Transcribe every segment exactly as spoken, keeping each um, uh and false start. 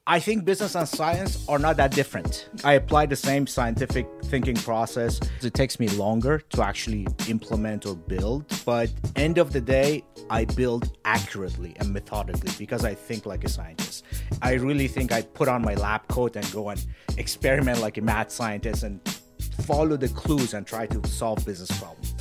I think business and science are not that different. I apply the same scientific thinking process. It takes me longer to actually implement or build, but end of the day, I build accurately and methodically because I think like a scientist. I really think I put on my lab coat and go and experiment like a mad scientist and follow the clues and try to solve business problems.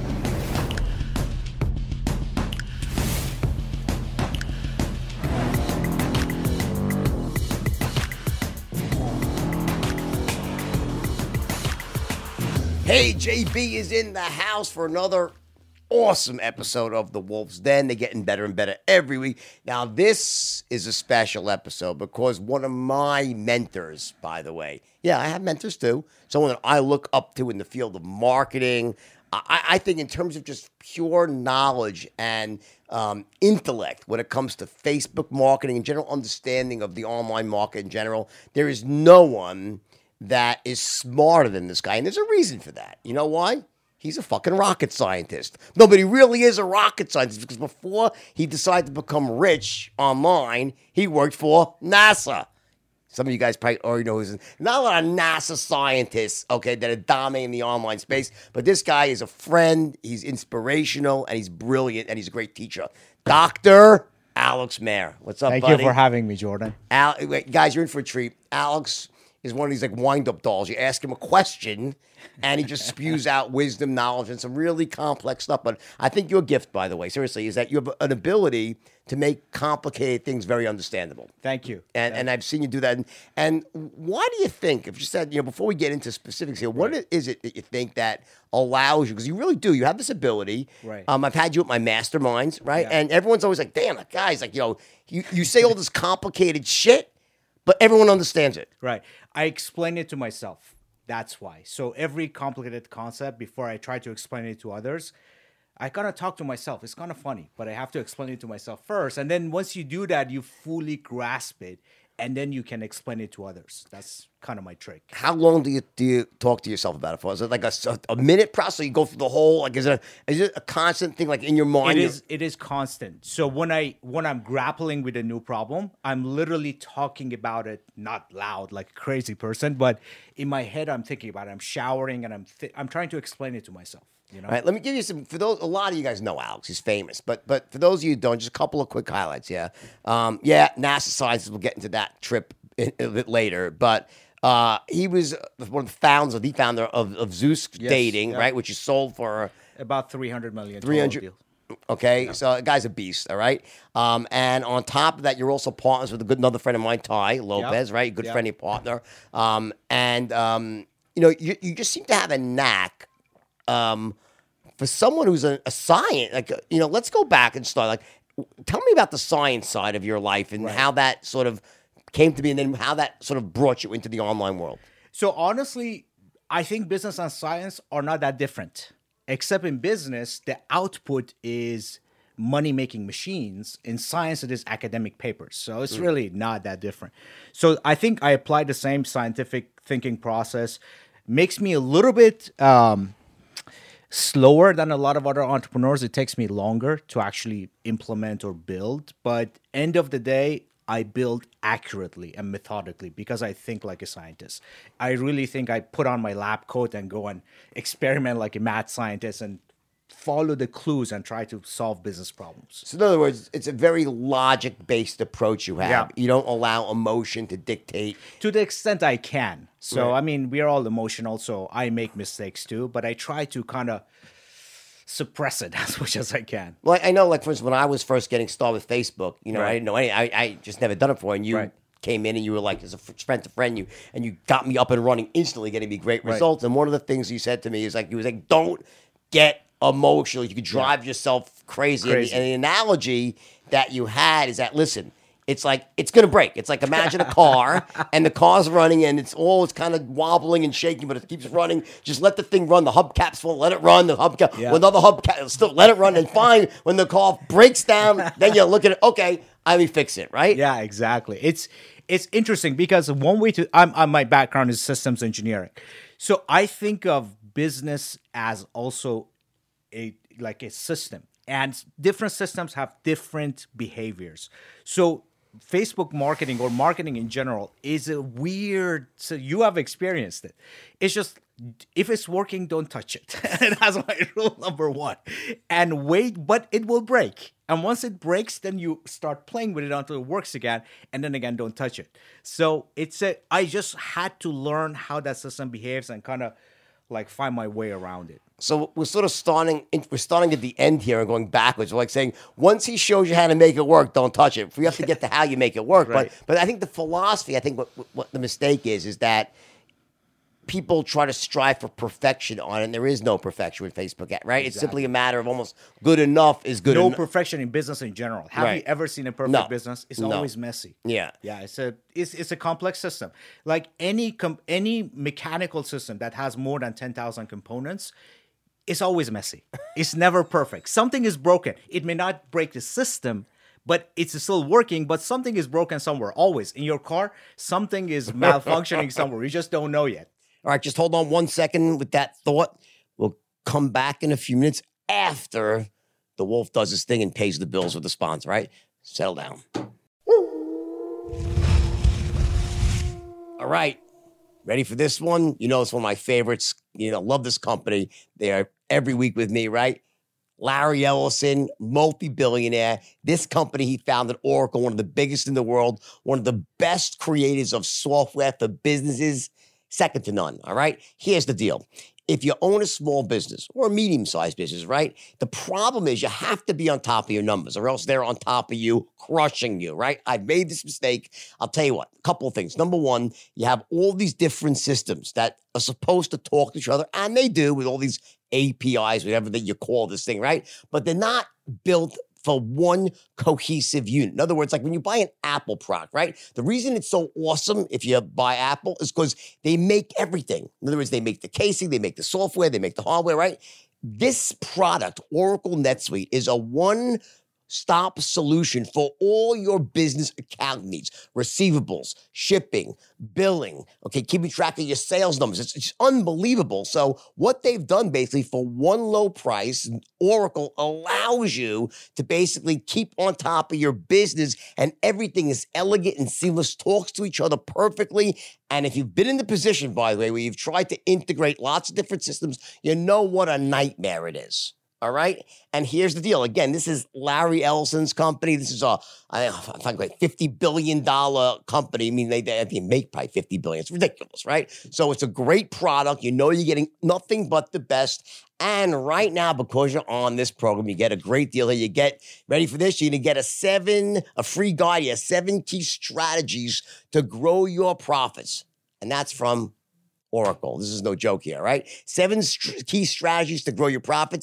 Hey, J B is in the house for another awesome episode of The Wolf's Den. They're getting better and better every week. Now, this is a special episode because one of my mentors, by the way, yeah, I have mentors too, someone that I look up to in the field of marketing. I, I think in terms of just pure knowledge and um, intellect when it comes to Facebook marketing and general understanding of the online market in general, there is no one that is smarter than this guy. And there's a reason for that. You know why? He's a fucking rocket scientist. No, but he really is a rocket scientist because before he decided to become rich online, he worked for NASA. Some of you guys probably already know who's not a lot of NASA scientists, okay, that are dominating the online space, but this guy is a friend, he's inspirational, and he's brilliant, and he's a great teacher. Doctor Alex Mayer. What's up, Thank buddy? you for having me, Jordan. Al- wait, guys, you're in for a treat. Alex is one of these like wind-up dolls. You ask him a question, and he just spews out wisdom, knowledge, and some really complex stuff. But I think your gift, by the way, seriously, is that you have an ability to make complicated things very understandable. Thank you. And, and I've seen you do that. And, and why do you think, if you said, you know, before we get into specifics here, what Right. is it that you think that allows you? Because you really do. You have this ability. Right. Um, I've had you at my masterminds, right? Yeah. And everyone's always like, damn, that guy's like, you know, you, you say all this complicated shit, but everyone understands it. Right. I explain it to myself. That's why. So every complicated concept, before I try to explain it to others, I kind of talk to myself. It's kind of funny, but I have to explain it to myself first. And then once you do that, you fully grasp it, and then you can explain it to others. That's kind of my trick. How long do you do you talk to yourself about it for? Is it like a, a minute process? You go through the whole, like, is it a, is it a constant thing, like in your mind? It is. It is constant. So when I when I'm grappling with a new problem, I'm literally talking about it, not loud like a crazy person, but in my head, I'm thinking about it. I'm showering and I'm th- I'm trying to explain it to myself. You know. All right, let me give you some, for those, a lot of you guys know Alex, he's famous, but but for those of you who don't, just a couple of quick highlights, yeah. Um, yeah, NASA scientists, we'll get into that trip a, a bit later, but uh, he was one of the founders, the founder of, of Zeus Yes, Dating, yeah. right, which is sold for About three hundred million. three hundred. Okay, so the guy's a beast, all right? Um, and on top of that, you're also partners with a good another friend of mine, Ty Lopez, Yep. right? Good Yep. friendly partner. Um, and, um, you know, you, you just seem to have a knack um, for someone who's a, a science, like, uh, you know, let's go back and start. Like, w- tell me about the science side of your life and Right. how that sort of came to be, and then how that sort of brought you into the online world. So honestly, I think business and science are not that different. Except in business, the output is money-making machines. In science, it is academic papers. So it's really not that different. So I think I apply the same scientific thinking process. Makes me a little bit um, slower than a lot of other entrepreneurs. It takes me longer to actually implement or build. But end of the day, I build accurately and methodically because I think like a scientist. I really think I put on my lab coat and go and experiment like a mad scientist and follow the clues and try to solve business problems. So in other words, it's a very logic-based approach you have. Yeah. You don't allow emotion to dictate. To the extent I can. So, Right. I mean, we are all emotional, so I make mistakes too, but I try to kind of suppress it as much as I can. Well, I know, like, for instance, when I was first getting started with Facebook, you know, I Right. didn't know any, I, I just never done it before, and you Right. came in and you were like, as a f- friend to friend, you, and you got me up and running instantly, getting me great Right. results. And one of the things you said to me is like, you was like, don't get emotional. You could drive yourself crazy. And the, Crazy. and the analogy that you had is that, listen, it's like, it's going to break. It's like, imagine a car and the car's running and it's all, it's kind of wobbling and shaking, but it keeps running. Just let the thing run. The hubcap's full. Let it run. The hubcap, Yeah. well, another hubcap, still let it run. And fine, when the car breaks down, then you look at it. Okay, I me fix it, right? Yeah, exactly. It's it's interesting because one way to I'm, I'm my background is systems engineering, so I think of business as also a like a system, and different systems have different behaviors. So Facebook marketing or marketing in general is a weird. So you have experienced it. It's just if it's working, don't touch it. That's my rule number one. And wait, but it will break. And once it breaks, then you start playing with it until it works again. And then again, don't touch it. So it's a. I just had to learn how that system behaves and kind of like find my way around it. So we're sort of starting, we're starting at the end here and going backwards. We're like saying, once he shows you how to make it work, don't touch it. We have to get to how you make it work. Right. But but I think the philosophy, I think what, what the mistake is, is that people try to strive for perfection on it, and there is no perfection with Facebook, right? Exactly. It's simply a matter of almost good enough is good no enough. No perfection in business in general. Have right. you ever seen a perfect no. business? It's no. always messy. Yeah. Yeah, it's a it's, it's a complex system. Like any com- any mechanical system that has more than ten thousand components, it's always messy. It's never perfect. Something is broken. It may not break the system, but it's still working, but something is broken somewhere, always. In your car, something is malfunctioning somewhere. You just don't know yet. All right, just hold on one second with that thought. We'll come back in a few minutes after the Wolf does his thing and pays the bills with the sponsor, right? Settle down. All right, ready for this one? You know, it's one of my favorites. You know, love this company. They are every week with me, right? Larry Ellison, multi-billionaire. This company he founded, Oracle, one of the biggest in the world, one of the best creators of software for businesses. Second to none, all right? Here's the deal. If you own a small business or a medium-sized business, right, the problem is you have to be on top of your numbers or else they're on top of you, crushing you, right? I've made this mistake. I'll tell you what, a couple of things. Number one, you have all these different systems that are supposed to talk to each other, and they do with all these A P Is, whatever that you call this thing, right? But they're not built for one cohesive unit. In other words, like when you buy an Apple product, right? The reason it's so awesome if you buy Apple is because they make everything. In other words, they make the casing, they make the software, they make the hardware, right? This product, Oracle NetSuite, is a one stop solution for all your business account needs, receivables, shipping, billing, okay, keeping track of your sales numbers. It's, it's unbelievable. So what they've done basically for one low price, Oracle allows you to basically keep on top of your business and everything is elegant and seamless, talks to each other perfectly. And if you've been in the position, by the way, where you've tried to integrate lots of different systems, you know what a nightmare it is. All right. And here's the deal. Again, this is Larry Ellison's company. This is a, I think like fifty billion dollars company. I mean, they, they, they make probably fifty billion dollars. It's ridiculous, right? So it's a great product. You know, you're getting nothing but the best. And right now, because you're on this program, you get a great deal here. You get, ready for this? You're going to get a seven, a free guide here, seven key strategies to grow your profits. And that's from Oracle. This is no joke here, right? Seven st- key strategies to grow your profits.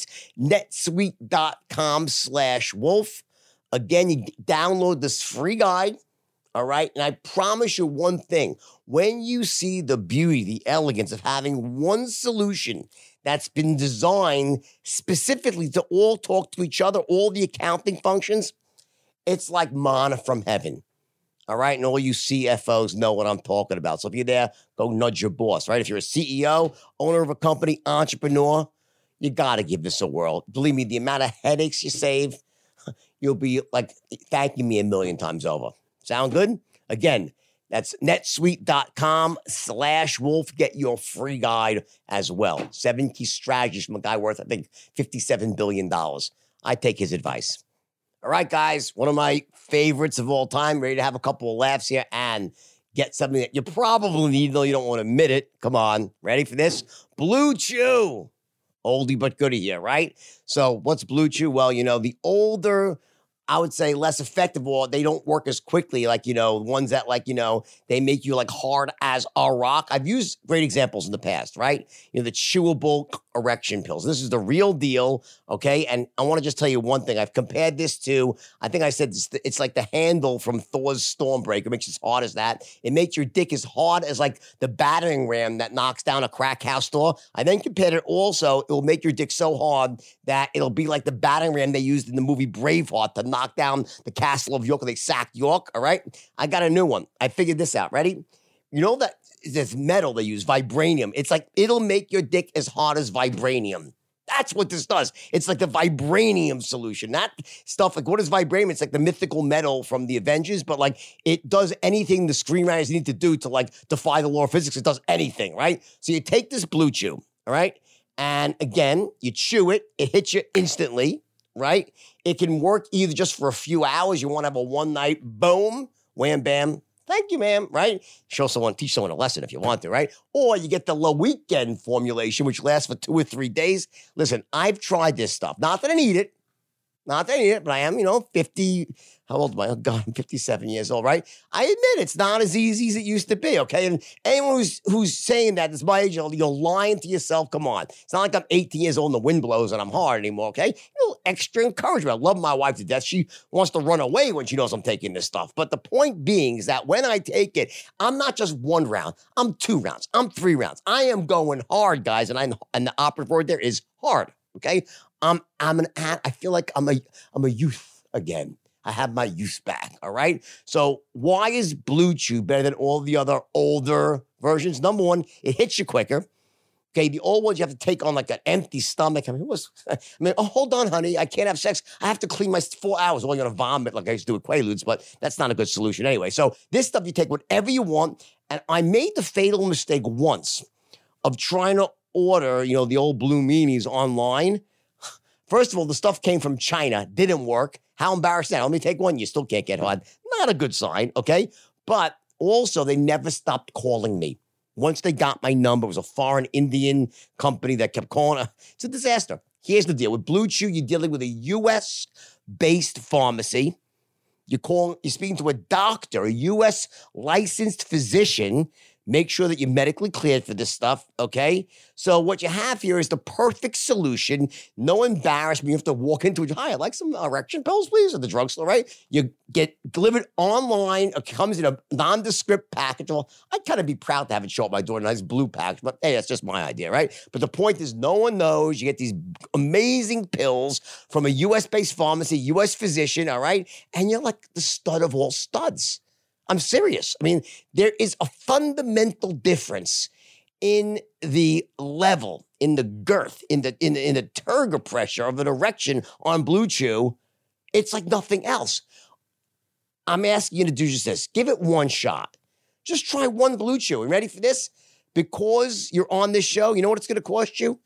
netsuite.com slash wolf. Again, you download this free guide, all right? And I promise you one thing. When you see the beauty, the elegance of having one solution that's been designed specifically to all talk to each other, all the accounting functions, it's like manna from heaven. All right, and all you C F Os know what I'm talking about. So if you're there, go nudge your boss, right? If you're a C E O, owner of a company, entrepreneur, you got to give this a whirl. Believe me, the amount of headaches you save, you'll be like thanking me a million times over. Sound good? Again, that's netsuite.com slash wolf. Get your free guide as well. Seven key strategies from a guy worth, I think, fifty-seven billion dollars. I take his advice. All right, guys, one of my favorites of all time. Ready to have a couple of laughs here and get something that you probably need, though you don't want to admit it. Come on. Ready for this? Blue Chew. Oldie but goodie here, right? So what's Blue Chew? Well, you know, the older, I would say less effective, or they don't work as quickly, like, you know, ones that, like, you know, they make you like hard as a rock. I've used great examples in the past, right? You know, the chewable erection pills. This is the real deal, okay? And I want to just tell you one thing. I've compared this to, I think I said this, it's like the handle from Thor's Stormbreaker. It makes it as hard as that. It makes your dick as hard as like the battering ram that knocks down a crack house door. I then compared it also, it will make your dick so hard that it'll be like the battering ram they used in the movie Braveheart to knock down the castle of York, or they sacked York, all right? I got a new one. I figured this out. Ready? You know that this metal they use, vibranium. It's like, it'll make your dick as hard as vibranium. That's what this does. It's like the vibranium solution. That stuff, like what is vibranium? It's like the mythical metal from the Avengers, but like it does anything the screenwriters need to do to like defy the law of physics. It does anything, right? So you take this Blue Chew, all right? And again, you chew it, it hits you instantly, right? It can work either just for a few hours. You want to have a one night, boom, wham, bam. Thank you, ma'am, right? Show someone, teach someone a lesson if you want to, right? Or you get the low weekend formulation, which lasts for two or three days. Listen, I've tried this stuff. Not that I need it. Not that I need it, but I am, you know, fifty. How old am I? Oh, God, I'm fifty-seven years old, right? I admit it's not as easy as it used to be, okay? And anyone who's who's saying that is my age, you're lying to yourself. Come on. It's not like I'm eighteen years old and the wind blows and I'm hard anymore, okay? A little extra encouragement. I love my wife to death. She wants to run away when she knows I'm taking this stuff. But the point being is that when I take it, I'm not just one round. I'm two rounds. I'm three rounds. I am going hard, guys. And I and the operative word there is hard, okay? I'm I'm an I feel like I'm a I'm a youth again. I have my youth back. All right. So why is Blue Chew better than all the other older versions? Number one, it hits you quicker. Okay, the old ones you have to take on like an empty stomach. I mean, it was, I mean, oh, hold on, honey, I can't have sex. I have to clean my four hours. Well, I'm gonna vomit like I used to do with Quaaludes, but that's not a good solution anyway. So this stuff you take whatever you want. And I made the fatal mistake once of trying to order, you know, the old Blue Meanies online. First of all, the stuff came from China, didn't work. How embarrassing. Let me take one. You still can't get hard. Not a good sign, okay? But also, they never stopped calling me. Once they got my number, it was a foreign Indian company that kept calling. It's a disaster. Here's the deal. With Blue Chew, you're dealing with a U S-based pharmacy. You're calling, you're speaking to a doctor, a U S licensed physician. Make sure that you're medically cleared for this stuff, okay? So what you have here is the perfect solution. No embarrassment. You have to walk into it. Hi, I'd like some erection pills, please, at the drugstore, right? You get delivered online. It comes in a nondescript package. Well, I'd kind of be proud to have it show up my door, a nice blue package, but hey, that's just my idea, right? But the point is no one knows. You get these amazing pills from a U S-based pharmacy, U S physician, all right? And you're like the stud of all studs. I'm serious. I mean, there is a fundamental difference in the level, in the girth, in the in the, in the turgor pressure of an erection on Blue Chew. It's like nothing else. I'm asking you to do just this. Give it one shot. Just try one Blue Chew. You ready for this? Because you're on this show, you know what it's going to cost you?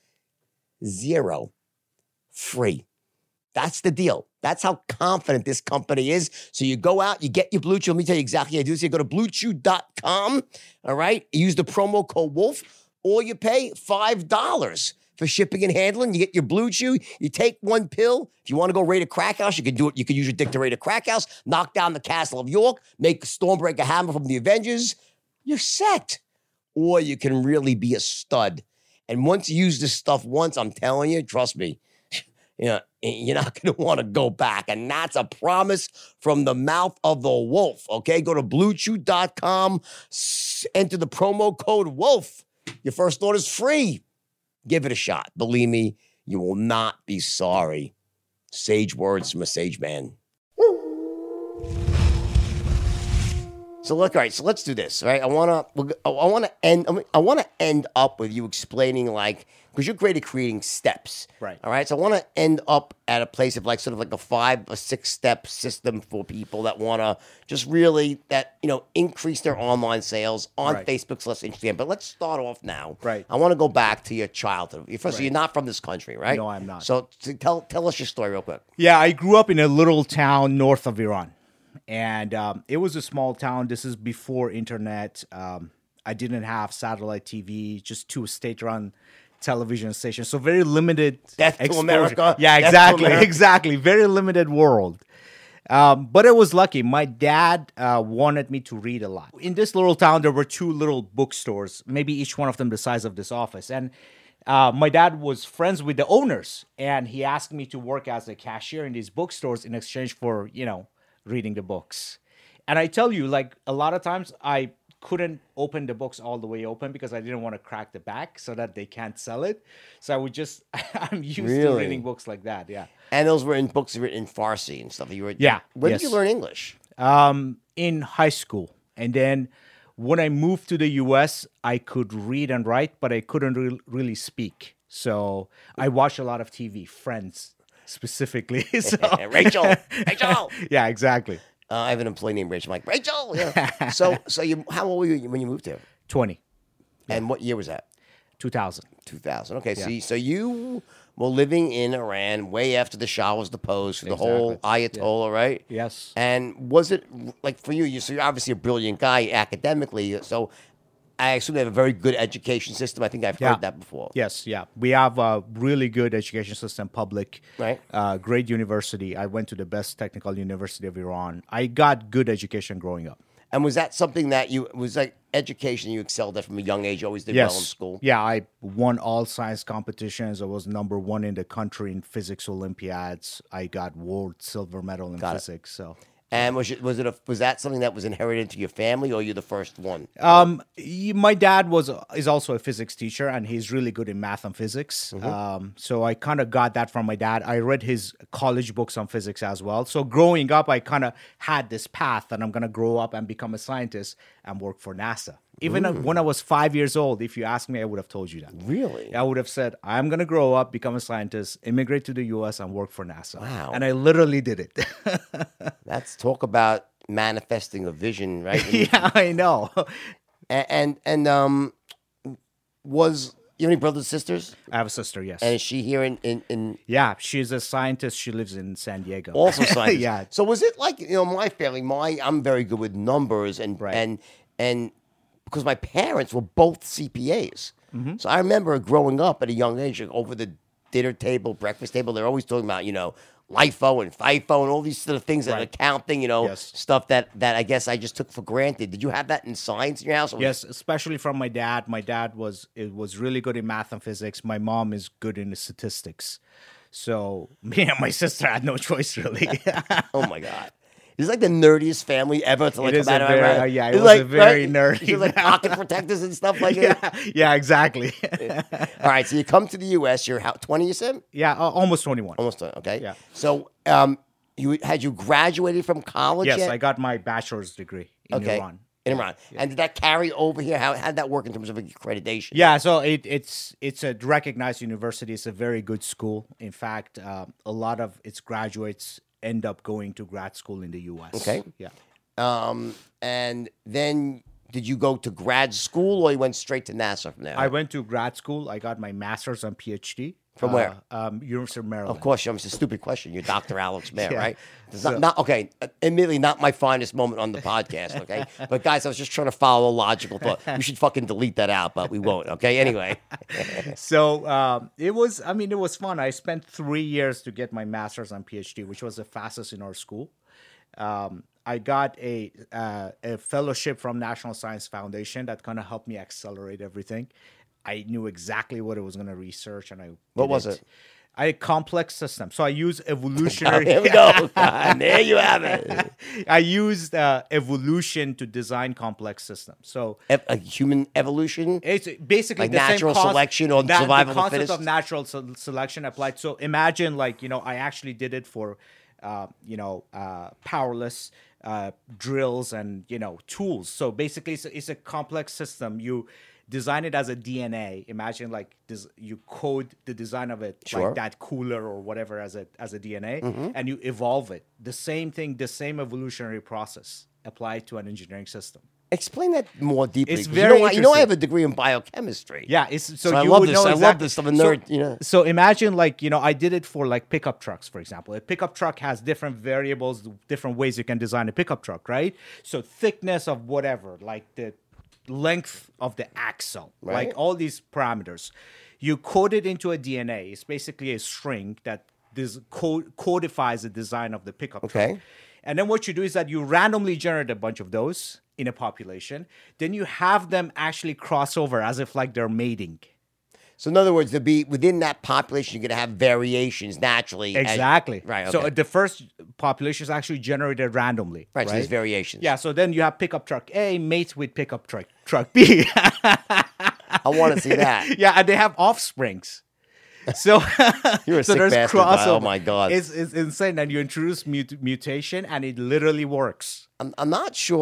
Zero. Free. That's the deal. That's how confident this company is. So you go out, you get your Blue Chew. Let me tell you exactly how to do this. You go to blue chew dot com, all right? You use the promo code WOLF, or you pay five dollars for shipping and handling. You get your Blue Chew. You take one pill. If you want to go raid a crack house, you can do it. You can use your dick to raid a crack house, knock down the Castle of York, make Stormbreaker hammer from the Avengers. You're set. Or you can really be a stud. And once you use this stuff once, I'm telling you, trust me, you know, you're not going to want to go back. And that's a promise from the mouth of the wolf, okay? Go to blue chew dot com, enter the promo code WOLF. Your first order is free. Give it a shot. Believe me, you will not be sorry. Sage words from a sage man. So look, all right. So let's do this, all right? I wanna, I wanna end, I wanna end up with you explaining, like, because you're great at creating steps, right? All right. So I want to end up at a place of like sort of like a five or six step system for people that want to just really that you know increase their online sales on right. Facebook slash Instagram. But let's start off now. Right. I want to go back to your childhood. First, right. so you're not from this country, right? No, I'm not. So to tell tell us your story real quick. Yeah, I grew up in a little town north of Iran. And um, it was a small town. This is before internet. Um, I didn't have satellite T V, just two state-run television stations. So very limited Death to exposure. America. Yeah, Death exactly. America. Exactly. Very limited world. Um, but it was lucky. My dad uh, wanted me to read a lot. In this little town, there were two little bookstores, maybe each one of them the size of this office. And uh, my dad was friends with the owners. And he asked me to work as a cashier in these bookstores in exchange for, you know, reading the books. And I tell you, like, a lot of times I couldn't open the books all the way open because I didn't want to crack the back so that they can't sell it. So I would just, I'm used Really? to reading books like that. Yeah. And those were in books written in Farsi and stuff. You were, Yeah. When yes. did you learn English? Um, in high school. And then when I moved to the U S, I could read and write, but I couldn't re- really speak. So I watch a lot of T V, Friends specifically. So, Rachel, Rachel. Yeah, exactly. Uh, I have an employee named Rachel. I'm like, Rachel. Yeah. so, so you, how old were you when you moved here? twenty. And what year was that? two thousand. two thousand. Okay, Yeah. so, you, so you were living in Iran way after the Shah was deposed for the whole Exactly. Ayatollah, right? Yes. And was it, like, for you, you so you're obviously a brilliant guy academically, so I assume they have a very good education system. I think I've heard Yeah. that before. Yes, yeah. We have a really good education system, public, Right. uh, great university. I went to the best technical university of Iran. I got good education growing up. And was that something that you, was like education you excelled at from a young age, you always did Yes. well in school? Yeah, I won all science competitions. I was number one in the country in physics Olympiads. I got world silver medal in Got it. physics. So, And was it, was it a, was that something that was inherited into your family, or you the first one? um, y- my dad was is also a physics teacher, and he's really good in math and physics. Mm-hmm. Um, so I kind of got that from my dad. I read his college books on physics as well. So growing up, I kind of had this path that I'm gonna grow up and become a scientist and work for NASA. Even Mm. when I was five years old, if you asked me, I would have told you that. Really? I would have said, I'm going to grow up, become a scientist, immigrate to the U S, and work for NASA. Wow. And I literally did it. That's talk about manifesting a vision, right? Yeah, I know. And, and, and um, was, you have any brothers and sisters? I have a sister, yes. And is she here in, in, in yeah, she's a scientist. She lives in San Diego. also science? Yeah. So was it like, you know, my family, my, I'm very good with numbers and, Right. and, and because my parents were both C P As. Mm-hmm. So I remember growing up at a young age, like, over the dinner table, breakfast table, they're always talking about, you know, LIFO and FIFO and all these sort of things, that Right. accounting, you know, Yes. stuff that, that I guess I just took for granted. Did you have that in science in your house? Or was- Yes, especially from my dad. My dad was it was really good in math and physics. My mom is good in the statistics. So me and my sister had no choice, really. Oh my God. It's like the nerdiest family ever to like It is come out a of very- Iran. uh, yeah, it It's was like, a very right? nerdy It's like pocket protectors and stuff like yeah, that. yeah, exactly. All right, so you come to the U S. You're how, twenty, you said? yeah, uh, almost twenty-one. Almost done, okay? Yeah. So um, you had you graduated from college Yes, yet? I got my bachelor's degree in okay. Iran. In Iran. And did that carry over here? How did that work in terms of accreditation? Yeah, so it, it's it's a recognized university. It's a very good school. In fact, um, a lot of its graduates end up going to grad school in the U S. Okay. Yeah. Um, and then did you go to grad school or you went straight to NASA from there? I went to grad school. I got my master's and PhD. From uh, where? Um, University of Maryland. Of course, it's a stupid question. You're Doctor Alex Mayer, Yeah. right? It's So- not, not okay. Admittedly, not my finest moment on the podcast. Okay, but guys, I was just trying to follow a logical thought. You should fucking delete that out, but we won't. Okay, anyway. So um, it was, I mean, it was fun. I spent three years to get my master's and PhD, which was the fastest in our school. Um, I got a uh, a fellowship from National Science Foundation that kind of helped me accelerate everything. I knew exactly what I was going to research, and I What did was it? I complex system. So I use evolutionary. Here we go. And there you have it. I used uh, evolution to design complex systems. So Ev- a human evolution. it's basically Like the same natural concept- selection or that- survival of the the concept fittest? of natural se- selection applied. So imagine, like, you know, I actually did it for, uh, you know, uh, powerless uh, drills and, you know, tools. So basically, it's a, it's a complex system. You design it as a D N A. Imagine, like, this, you code the design of it, Sure. like that cooler or whatever, as a as a D N A, Mm-hmm. and you evolve it. The same thing, the same evolutionary process applied to an engineering system. Explain that more deeply. It's 'cause very you know, I- you know, I interesting. have a degree in biochemistry. Yeah, it's so, So I you love would this. know I love exactly- this. I'm a so- nerd, you know. So imagine, like, you know, I did it for like pickup trucks, for example. A pickup truck has different variables, different ways you can design a pickup truck, right? So thickness of whatever, like the length of the axle, Right. like all these parameters. You code it into a D N A. It's basically a string that this co- codifies the design of the pickup Okay. truck. And then what you do is that you randomly generate a bunch of those in a population. Then you have them actually cross over as if like they're mating. So in other words, to be within that population, you're going to have variations naturally. as- Exactly. right. Okay. So uh, the first population is actually generated randomly. right. Right. So there's variations. Yeah. So then you have pickup truck A mates with pickup truck truck B. I want to see that. Yeah, and they have offsprings. So You're a so sick there's bastard, Kyle. crossover. Oh my God. It's, it's insane. And you introduce mut- mutation, and it literally works. I'm, I'm not sure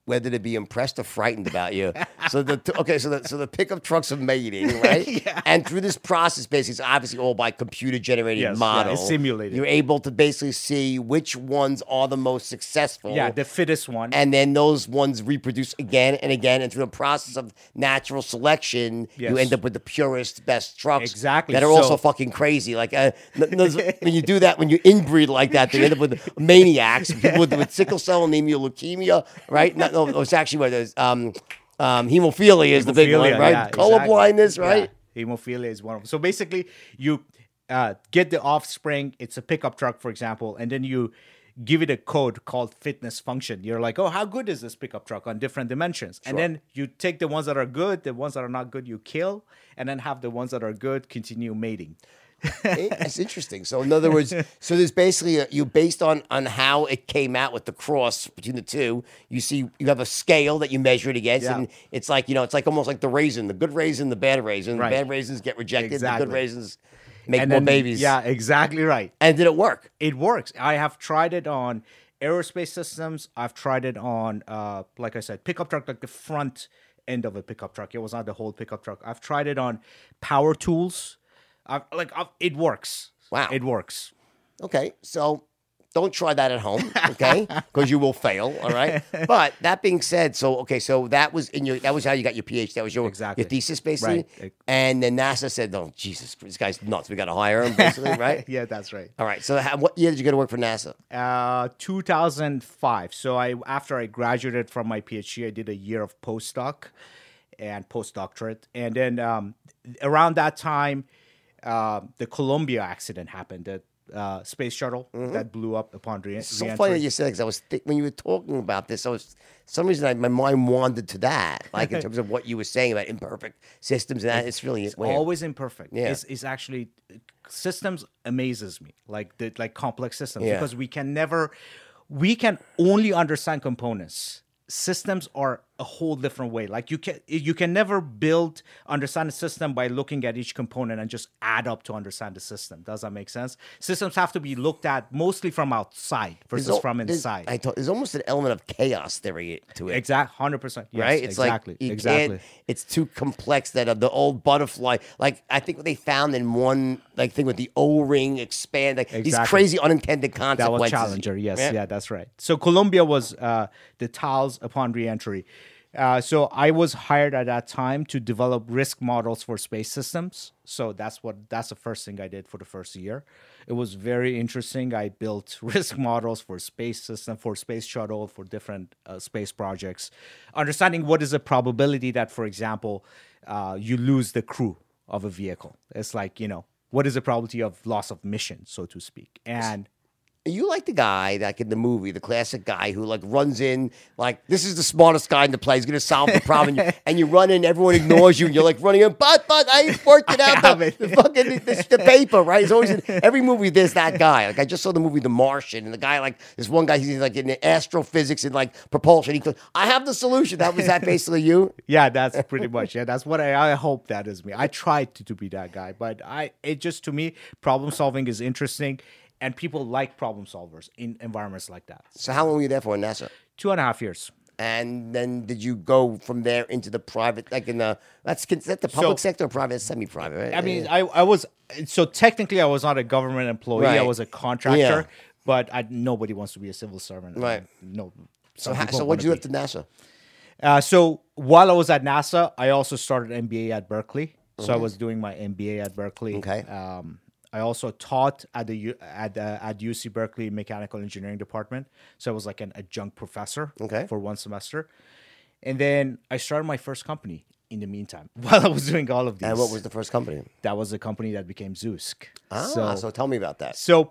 whether to be impressed or frightened about you. So the okay, so the so the pickup trucks are mating, right? Yeah. And through this process, basically, it's obviously all by computer generated Yes, yeah, model. it's simulated. You're able to basically see which ones are the most successful. Yeah, the fittest one. And then those ones reproduce again and again. And through the process of natural selection, Yes. you end up with the purest, best trucks. Exactly. That are So- also fucking crazy. Like uh, n- those- when you do that, when you inbreed like that, they end up with maniacs, people with, with sickle cell anemia, leukemia, right? No, no, it's actually what it is. Um, um, hemophilia is the big one, Hemophilia, right? yeah, Color exactly. blindness, right? Yeah, hemophilia is one of them. So basically, you uh, get the offspring. It's a pickup truck, for example, and then you give it a code called fitness function. You're like, oh, how good is this pickup truck on different dimensions? And then you take the ones that are good, the ones that are not good, you kill, and then have the ones that are good continue mating. That's interesting. So in other words, so there's basically a, you based on on how it came out with the cross between the two. You see, you have a scale that you measure it against, Yeah. and it's like you know, it's like almost like the raisin, the good raisin, the bad raisin. Right. The bad raisins get rejected. The Exactly. good raisins make And more then- babies. Yeah, exactly right. And did it work? It works. I have tried it on aerospace systems. I've tried it on, uh, like I said, pickup truck, like the front end of a pickup truck. It was not the whole pickup truck. I've tried it on power tools. I've, like I've, it works. Wow. It works. Okay, so don't try that at home, okay? Because you will fail. All right. But that being said, so okay, so that was in your that was how you got your PhD. That was your Exactly. your thesis, basically. Right. And then NASA said, "Oh, Jesus, this guy's nuts. We got to hire him," basically, right? Yeah, that's right. All right. So, how, what year did you go to work for NASA? Uh, two thousand five. So I after I graduated from my PhD, I did a year of postdoc and postdoctorate, and then um, around that time, uh, the Columbia accident happened. The uh, space shuttle that blew up upon re- It's so re-entry. funny that you said because I was th- when you were talking about this, I was some reason I, my mind wandered to that, like in terms of what you were saying about imperfect systems and that. It's really It's weird. always imperfect. Yeah. It's, it's actually systems amazes me, like the like complex systems, Yeah. because we can never, we can only understand components. Systems are a whole different way. Like you can you can never build understand a system by looking at each component and just add up to understand the system. Does that make sense? Systems have to be looked at mostly from outside versus There's al- from there's- inside. I thought there's almost an element of chaos theory to it. Exact, hundred percent. Yes, Right? It's exactly, like you exactly. can't. It's too complex. That uh, the old butterfly, like I think what they found in one like thing with the O-ring expand, like these Exactly. crazy unintended That consequences. was Challenger. Yes, yeah. that's right. So Columbia was uh, the tiles upon reentry. Uh, so I was hired at that time to develop risk models for space systems. So that's what that's the first thing I did for the first year. It was very interesting. I built risk models for space system, for space shuttle, for different uh, space projects, understanding what is the probability that, for example, uh, you lose the crew of a vehicle. It's like, you know, what is the probability of loss of mission, so to speak, and Are you like the guy, like in the movie, the classic guy who like runs in, like this is the smartest guy in the play. He's gonna solve the problem, and you, and you run in, everyone ignores you, and you're like running in, but but I worked it out. have The, it. the fucking the, the paper, right? It's always in every movie. There's that guy. Like I just saw the movie The Martian, and the guy like this one guy, he's like in astrophysics and like propulsion. He goes, I have the solution. That was that basically you. Yeah, that's pretty much. Yeah, that's what I, I hope that is me. I tried to, to be that guy, but I it just to me problem solving is interesting, and people like problem solvers in environments like that. So how long were you there for in NASA? Two and a half years. And then did you go from there into the private, like in the that's is that the public So- sector or private, semi-private, right? I mean, I I was so technically I was not a government employee. I Right. was a contractor, Yeah. but I, nobody wants to be a civil servant. Right. No. so some how, people so what did you wanna have to NASA? be. Uh, so while I was at NASA, I also started M B A at Berkeley. So I was doing my M B A at Berkeley. Okay. Um, I also taught at the U- at uh, at U C Berkeley Mechanical Engineering Department. So I was like an adjunct professor Okay. for one semester. And then I started my first company in the meantime while I was doing all of these. And what was the first company? that was the company that became Zeusk. Ah, so, so, tell me about that. so,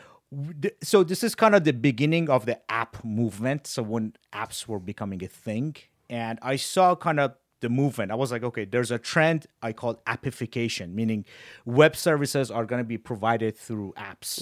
w- so this is kind of the beginning of the app movement. So when apps were becoming a thing, and I saw kind of the movement, I was like, okay, there's a trend I call appification, meaning web services are going to be provided through apps.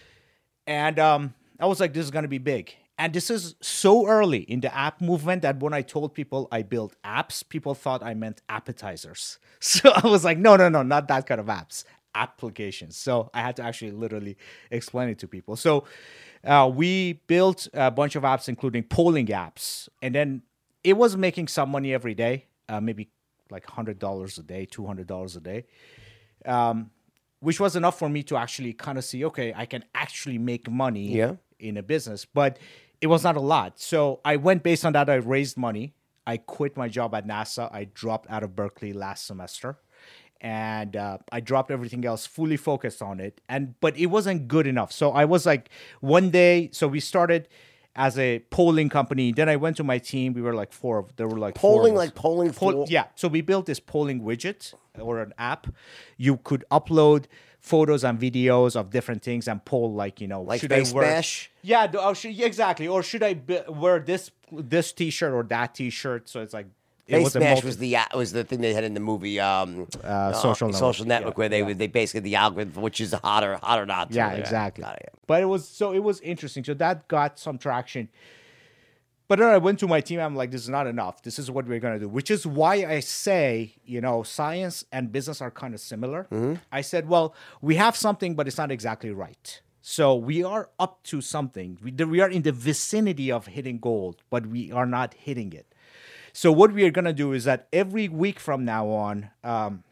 And um, I was like, this is going to be big. And this is so early in the app movement that when I told people I built apps, people thought I meant appetizers. So I was like, no, no, no, not that kind of apps, applications. So I had to actually literally explain it to people. So uh, we built a bunch of apps, including polling apps. And then it was making some money every day, uh, maybe like one hundred dollars a day, two hundred dollars a day, um, which was enough for me to actually kind of see, okay, I can actually make money Yeah. in a business. But it was not a lot. So I went based on that. I raised money. I quit my job at NASA. I dropped out of Berkeley last semester. And uh, I dropped everything else, fully focused on it. And but it wasn't good enough. So I was like, one day, so we started as a polling company. Then I went to my team. We were like four. of- There were like four Polling, of us. like polling Poll- for. yeah. So we built this polling widget or an app. You could upload photos and videos of different things and poll, like, you know, Like should Face I wear? Mash? Yeah. do- Oh, should, yeah, exactly. Or should I be, wear this this T-shirt or that T-shirt? So it's like it Face was a Mash multi- was the uh, was the thing they had in the movie um, Uh, Social Network. Social Network, Yeah, where they yeah. would they basically the algorithm, which is hot or hot or not. Yeah, something like that. exactly. Got it, yeah. But it was so it was interesting. So that got some traction. But then I went to my team. I'm like, this is not enough. This is what we're gonna do. Which is why I say, you know, science and business are kind of similar. Mm-hmm. I said, well, we have something, but it's not exactly right. So we are up to something. We we are in the vicinity of hitting gold, but we are not hitting it. So what we are gonna do is that every week from now on, um,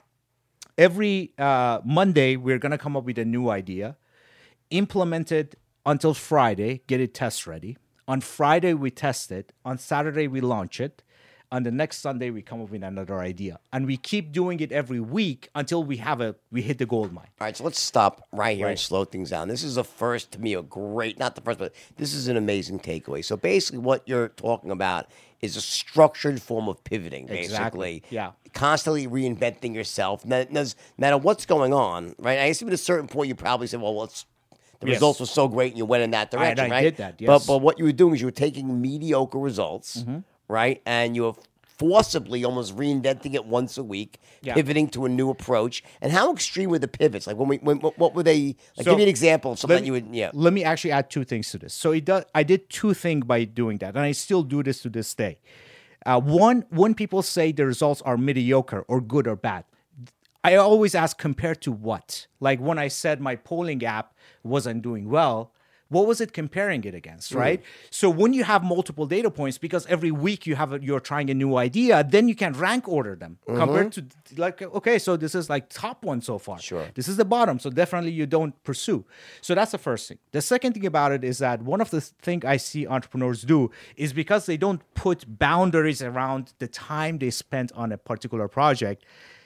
every uh, Monday, we're gonna come up with a new idea, implement it until Friday, get it test ready. On Friday, we test it. On Saturday, we launch it. On the next Sunday, we come up with another idea, and we keep doing it every week until we have a we hit the gold mine. All right, so let's stop right here and Right. slow things down. This is a first, to me, a great, not the first, but this is an amazing takeaway. So basically, what you're talking about is a structured form of pivoting, basically. Exactly, yeah. Constantly reinventing yourself. No no matter what's going on, right? I guess at a certain point, you probably said, well, let's. The Yes. results were so great, and you went in that I- and direction, I right? did that, But yes. but what you were doing is you were taking mediocre results, Mm-hmm. right? And you were forcibly almost reinventing it once a week, Yeah. pivoting to a new approach. And how extreme were the pivots? Like when we, when, what what were they? Like, So, give me an example of something let that you me- would, yeah. Let me actually add two things to this. So it does. I did two things by doing that, and I still do this to this day. Uh, one, when people say the results are mediocre or good or bad, I always ask compared to what? Like when I said my polling app wasn't doing well, what was it comparing it against, right? So when you have multiple data points, because every week you have a, you're trying a new idea, then you can rank order them compared to like, okay, so this is like top one so far. Sure. This is the bottom, so definitely you don't pursue. So that's the first thing. The second thing about it is that one of the thing I see entrepreneurs do is because they don't put boundaries around the time they spent on a particular project,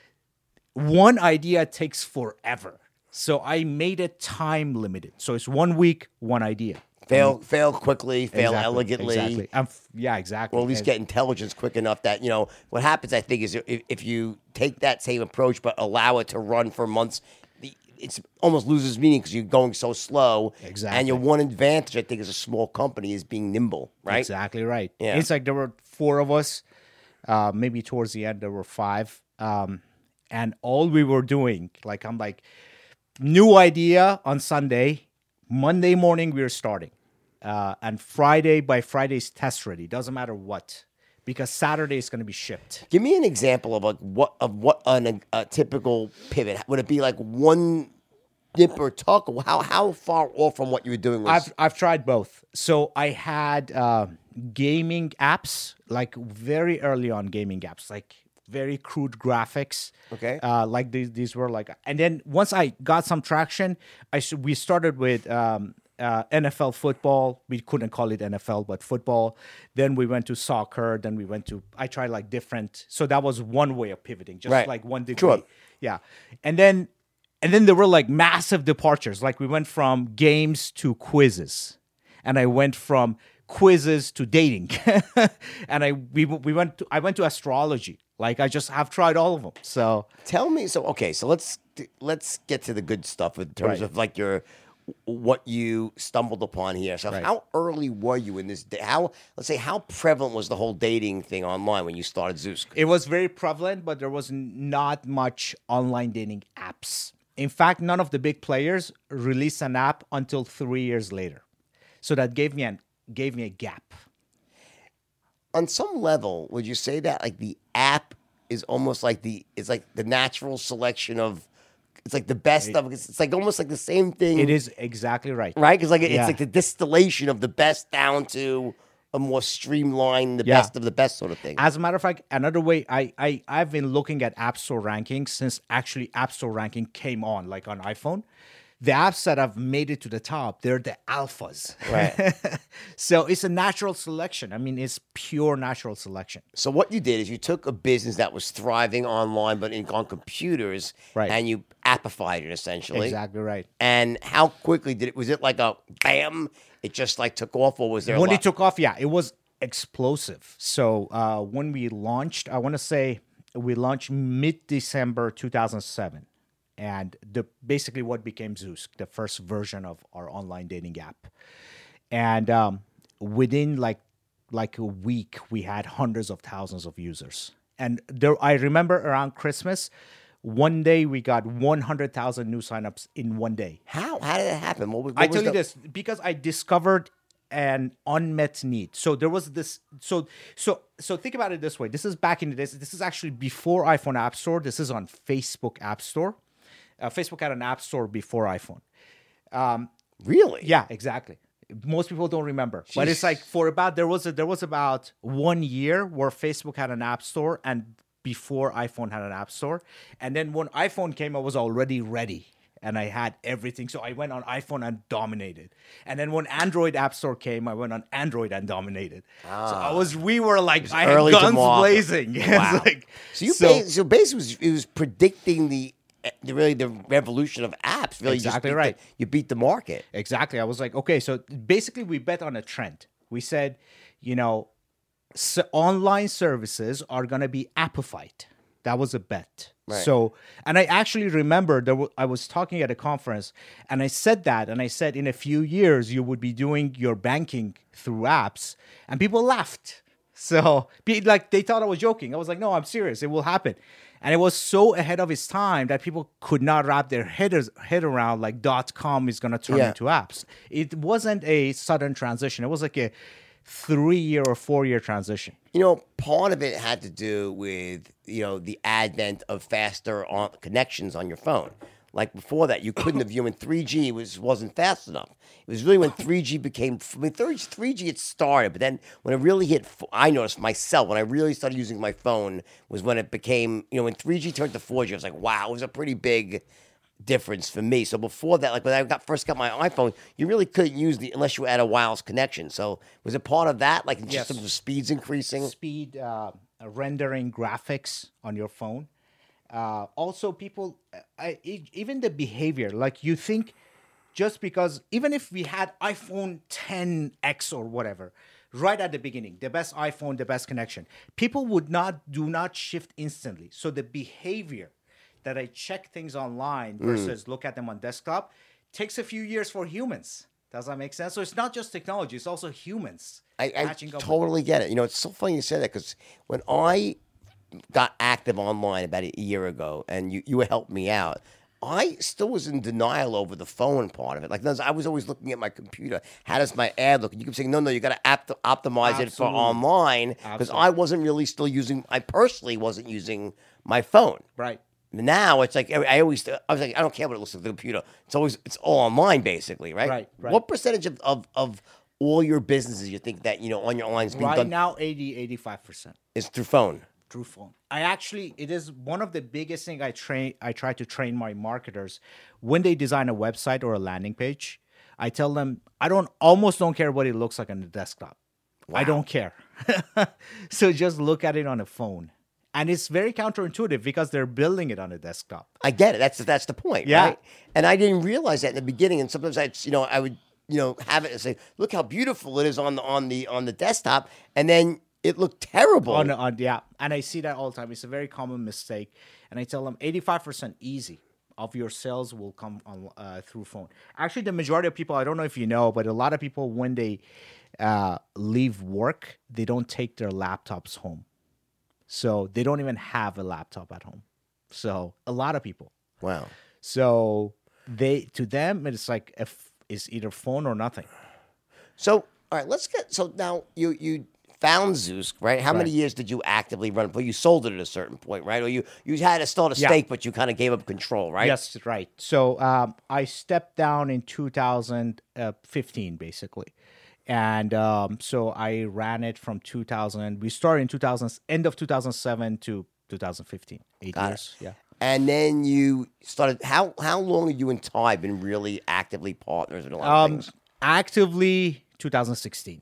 one idea takes forever. So I made it time limited. So it's one week, one idea. Fail, fail quickly, fail Exactly, elegantly. Exactly. I'm f- yeah, exactly. Or at least And- get intelligence quick enough that, you know, what happens, I think, is if, if you take that same approach but allow it to run for months, the, it's almost loses meaning because you're going so slow. Exactly. And your one advantage, I think, as a small company is being nimble, right? Exactly right. Yeah. It's like there were four of us. Uh, maybe towards the end there were five. Um, and all we were doing, like I'm like, new idea on Sunday, Monday morning we were starting, uh, and Friday by Friday's test ready. Doesn't matter what, because Saturday is going to be shipped. Give me an example of like what of what an, a typical pivot would it be? Like one dip or tuck? Or how how far off from what you were doing was? I've I've tried both. So I had uh, gaming apps, like very early on gaming apps, like very crude graphics. Okay. Uh, like these these were like, and then once I got some traction, I s- we started with um, uh, N F L football. We couldn't call it N F L, but football. Then we went to soccer. Then we went to. I tried like different. So that was one way of pivoting, just Right. like one degree. Sure. Yeah, and then and then there were like massive departures. Like we went from games to quizzes, and I went from quizzes to dating, and I we we went to I went to astrology. Like I just have tried all of them. So Tell me, so okay, so let's let's get to the good stuff in terms Right. of like your what you stumbled upon here. So Right. how early were you in this? da- How let's say how prevalent was the whole dating thing online when you started Zeus? it was very prevalent, but there was n- not much online dating apps. In fact, none of the big players released an app until three years later. So that gave me an gave me a gap. On some level, would you say that like the app is almost like the it's like the natural selection of it's like the best of it's, it's like almost like the same thing. It is exactly right. right because like it's Yeah. like the distillation of the best down to a more streamlined, the Yeah. best of the best sort of thing. As a matter of fact, another way I, I I've been looking at App Store rankings since actually App Store ranking came on, like on iPhone. The apps that have made it to the top, they're the alphas. Right. So it's a natural selection. I mean, it's pure natural selection. So what you did is you took a business that was thriving online, but in, on computers, Right. and you appified it essentially. Exactly right. And how quickly did it? Was it like a bam? It just like took off, or was there? When a lot? it took off, yeah, it was explosive. So uh, when we launched, I want to say we launched mid-December two thousand seven. And the basically what became Zeus, the first version of our online dating app. And um, within like like a week, we had hundreds of thousands of users. And there, I remember around Christmas, one day we got one hundred thousand new signups in one day. How? How did it happen? What, was- what I was tell you the- this because I discovered an unmet need. So there was this. So so so think about it this way. This is back in the days. This is actually before iPhone App Store. This is on Facebook App Store. Uh, Facebook had an app store before iPhone. Really? Yeah, exactly. Most people don't remember, but it's Jeez. like for about there was a, there was about one year where Facebook had an app store, and before iPhone had an app store, and then when iPhone came, I was already ready. And I had everything. So I went on iPhone and dominated. And then when Android App Store came, I went on Android and dominated. So I was, we were like, I had early to guns market. blazing. It's Wow. like- So you so- ba- so basically it was, it was predicting the, the really the revolution of apps. Really, just Exactly beat right. The, you beat the market. Exactly. I was like, okay, so basically we bet on a trend. We said, you know, so online services are going to be appified. That was a bet. Right. So, and I actually remember there w- I was talking at a conference and I said that, and I said in a few years you would be doing your banking through apps, and people laughed. So, be- like they thought I was joking. I was like, no, I'm serious. It will happen. And it was so ahead of its time that people could not wrap their headers, head around like dot com is going to turn Yeah. into apps. It wasn't a sudden transition. It was like a three year or four year transition. You know, part of it had to do with, you know, the advent of faster on- connections on your phone. Like before that, you couldn't have, you know, when three G was, wasn't fast enough. It was really when three G became, I mean, three G it started, but then when it really hit, f- I noticed myself, when I really started using my phone was when it became, you know, when three G turned to four G, I was like, wow, it was a pretty big difference for me. So before that, like when I got first got my iPhone, you really couldn't use the, unless you had a wireless connection. So was it part of that? Like just Yes. some of the speeds increasing? Speed uh, rendering graphics on your phone. Uh, also, people, I, e- even the behavior, like you think just because, even if we had iPhone ten X or whatever, right at the beginning, the best iPhone, the best connection, people would not, do not shift instantly. So the behavior that I check things online versus look at them on desktop takes a few years for humans. Does that make sense? So it's not just technology, it's also humans. I, I catching up with- totally get it. You know, it's so funny you said that because when I got active online about a year ago and you, you helped me out, I still was in denial over the phone part of it. Like, in other words, I was always looking at my computer. How does my ad look? And you keep saying, no, no, you got to apt- optimize it for Absolutely. online because Absolutely. I wasn't really still using, I personally wasn't using my phone. Right. Now it's like I always I was like I don't care what it looks like on the computer. It's always it's all online basically, right? Right, right. What percentage of, of, of all your businesses you think that you know on your online is being Right done now, eighty, eighty-five percent. is through phone? Through phone. I actually, it is one of the biggest thing I train. I try to train my marketers when they design a website or a landing page. I tell them I don't almost don't care what it looks like on the desktop. I don't care. So just look at it on a phone, and it's very counterintuitive because they're building it on a desktop. I get it. That's that's the point, Yeah. right? And I didn't realize that in the beginning. And sometimes I, you know, I would you know have it and say, look how beautiful it is on the on the on the desktop, and then it looked terrible. On, on yeah, and I see that all the time. It's a very common mistake, and I tell them eighty-five percent easy of your sales will come on uh, through phone. Actually, the majority of people, I don't know if you know, but a lot of people when they uh, leave work, they don't take their laptops home, so they don't even have a laptop at home. So a lot of people. Wow. So they to them it's like if it's either phone or nothing. So all right, let's get so now you you found Zeus, right? How many Right. years did you actively run it for? You sold it at a certain point, right? Or you you had to start a Yeah. stake, but you kind of gave up control, right? Yes, right. So um, I stepped down in two thousand fifteen, basically. And um, so I ran it from two thousand. We started in two thousand, end of two thousand seven to two thousand fifteen. Eight Got it. years. Yeah. And then you started. How how long have you and Ty been really actively partners in a lot of Um, things? actively two thousand sixteen.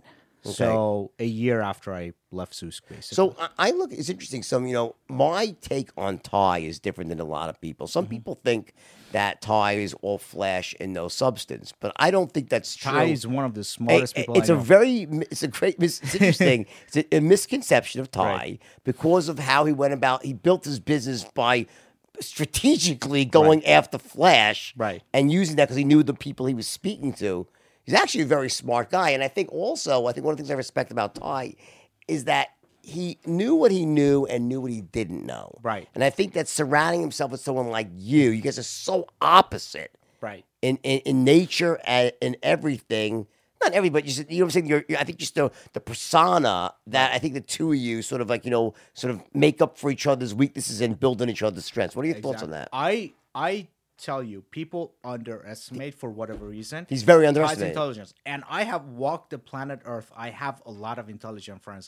So a year after I left Zeus, basically. So I I look. It's interesting. Some you know, my take on Ty is different than a lot of people. Some Mm-hmm. people think that Ty is all flash and no substance, but I don't think that's true. Ty is one of the smartest A- people It's I a know. very, it's a great, mis- it's interesting. It's a, a misconception of Ty Right. because of how he went about. He built his business by strategically going after Flash, Right. and using that because he knew the people he was speaking to. He's actually a very smart guy, and I think also, I think one of the things I respect about Ty is that he knew what he knew and knew what he didn't know. Right. And I think that surrounding himself with someone like you, you guys are so opposite Right. in, in, in nature and in everything. Not everybody, just, you know what I'm saying? You're, you're, I think just the, the persona that I think the two of you sort of like, you know, sort of make up for each other's weaknesses and build on each other's strengths. What are your thoughts on that? I I tell you, people underestimate for whatever reason. He's very Ty's underestimated. intelligence. And I have walked the planet Earth. I have a lot of intelligent friends.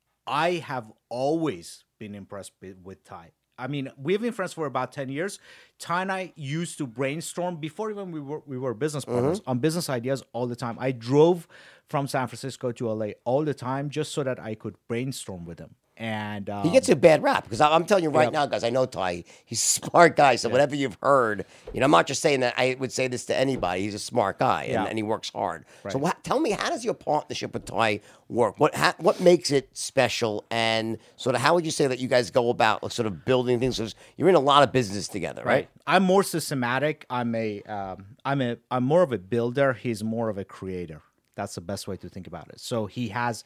I have always been impressed with, with Ty. I mean, we've been friends for about ten years. Ty and I used to brainstorm before even we were we were business partners Mm-hmm. on business ideas all the time. I drove from San Francisco to L A all the time just so that I could brainstorm with him. And um, He gets a bad rap because I'm telling you right Yeah. now, guys. I know Ty. He's a smart guy. So whatever you've heard, you know, I'm not just saying that. I would say this to anybody. He's a smart guy and, Yeah. and he works hard. So Right. wha- tell me, how does your partnership with Ty work? What ha- what makes it special? And sort of how would you say that you guys go about like, sort of building things? 'Cause you're in a lot of business together, right? Right. I'm more systematic. I'm a um, I'm a I'm more of a builder. He's more of a creator. That's the best way to think about it. So he has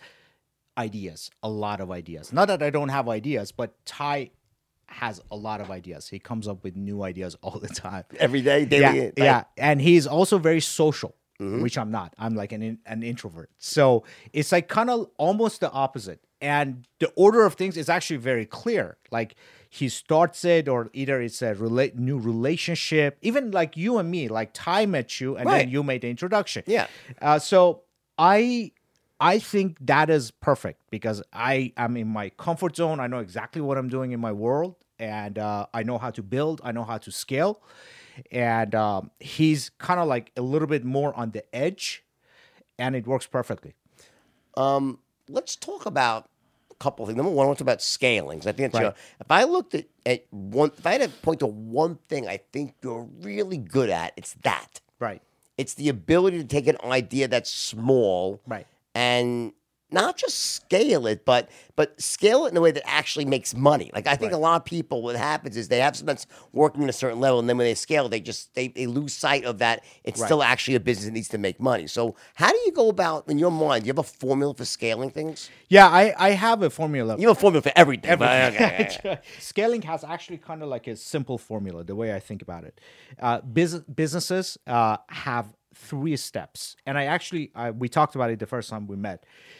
ideas, a lot of ideas. Not that I don't have ideas, but Ty has a lot of ideas. He comes up with new ideas all the time. Every day, daily. Yeah, like- yeah, and he's also very social, which I'm not. I'm like an in- an introvert. So it's like kind of almost the opposite. And the order of things is actually very clear. Like he starts it, or either it's a rela- new relationship. Even like you and me, like Ty met you, and Right. then you made the introduction. Yeah. Uh, so I I think that is perfect because I am in my comfort zone. I know exactly what I'm doing in my world, and uh, I know how to build. I know how to scale, and um, he's kind of like a little bit more on the edge, and it works perfectly. Um, let's talk about a couple of things. Number one, I want to talk about scaling. 'Cause I think that's Right. your, if I looked at, at one, if I had to point to one thing I think you're really good at, it's that. Right. It's the ability to take an idea that's small, Right. and not just scale it, but but scale it in a way that actually makes money. Like I think Right. a lot of people, what happens is they have something that's working at a certain level, and then when they scale, they just they, they lose sight of that. It's Right. still actually a business that needs to make money. So how do you go about in your mind? Do you have a formula for scaling things? Yeah, I, I have a formula. You have a formula for everything. but- Everything. okay, okay. Scaling has actually kind of like a simple formula, the way I think about it. Uh, bus- businesses uh, have three steps. And I actually, uh, we talked about it the first time we met.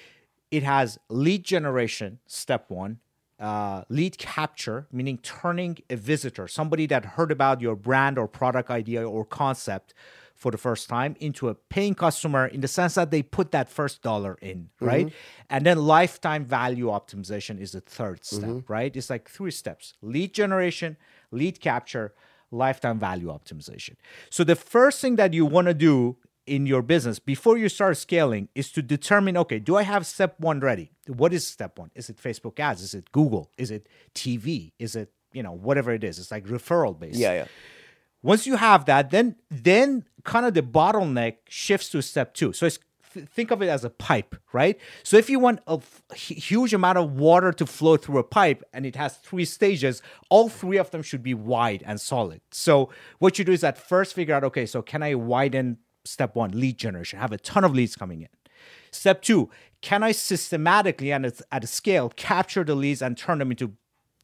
It has lead generation, step one, uh, lead capture, meaning turning a visitor, somebody that heard about your brand or product idea or concept for the first time, into a paying customer in the sense that they put that first dollar in, right? And then lifetime value optimization is the third step, right? It's like three steps: lead generation, lead capture, lifetime value optimization. So the first thing that you want to do in your business before you start scaling is to determine, okay, do I have step one ready? What is step one? Is it Facebook ads? Is it Google? Is it T V? Is it, you know, whatever it is? It's like referral based. Yeah, yeah. Once you have that, then then kind of the bottleneck shifts to step two. So it's, th- think of it as a pipe, right? So if you want a f- hu- huge amount of water to flow through a pipe and it has three stages, all three of them should be wide and solid. So what you do is at first figure out, okay, so can I widen step one, lead generation, have a ton of leads coming in. Step two, can I systematically and at at a scale capture the leads and turn them into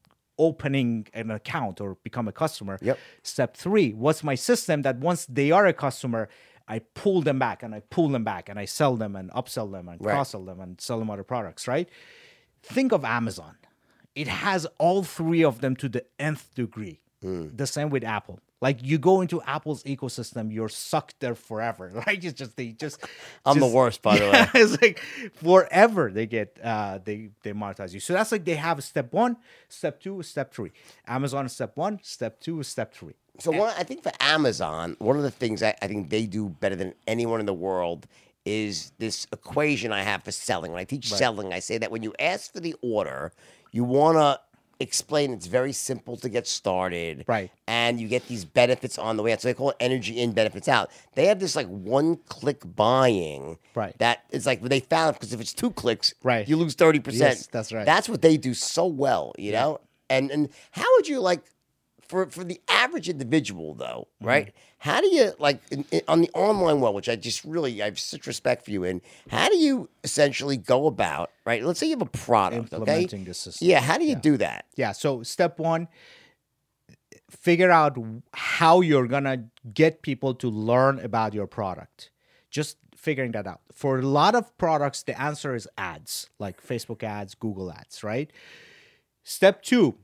opening an account or become a customer? Yep. Step three, what's my system that once they are a customer, I pull them back and I pull them back and I sell them and upsell them and Right. cross-sell them and sell them other products, right? Think of Amazon. It has all three of them to the nth degree. The same with Apple. Like you go into Apple's ecosystem, you're sucked there forever. Like it's just they just. I'm just, the worst, by the yeah, way. It's like forever they get uh they they monetize you. So that's like they have a step one, step two, step three. Amazon is step one, step two, step three. So one, I think for Amazon, one of the things I, I think they do better than anyone in the world is this equation I have for selling. When I teach Right. selling, I say that when you ask for the order, you want to explain it's very simple to get started. Right. And you get these benefits on the way out. So they call it energy in, benefits out. They have this like one click buying. Right. That is like they found because if it's two clicks, Right. you lose thirty percent. Yes, that's right. That's what they do so well, you know? And and how would you like for for the average individual though, right? Mm-hmm. How do you like in, in, on the online world, which I just really I have such respect for you in? How do you essentially go about right? Let's say you have a product, Implementing okay? the system. Yeah, how do you Yeah. do that? Yeah. So step one, figure out how you're gonna get people to learn about your product. Just figuring that out. For a lot of products, the answer is ads, like Facebook ads, Google ads, right? Step two.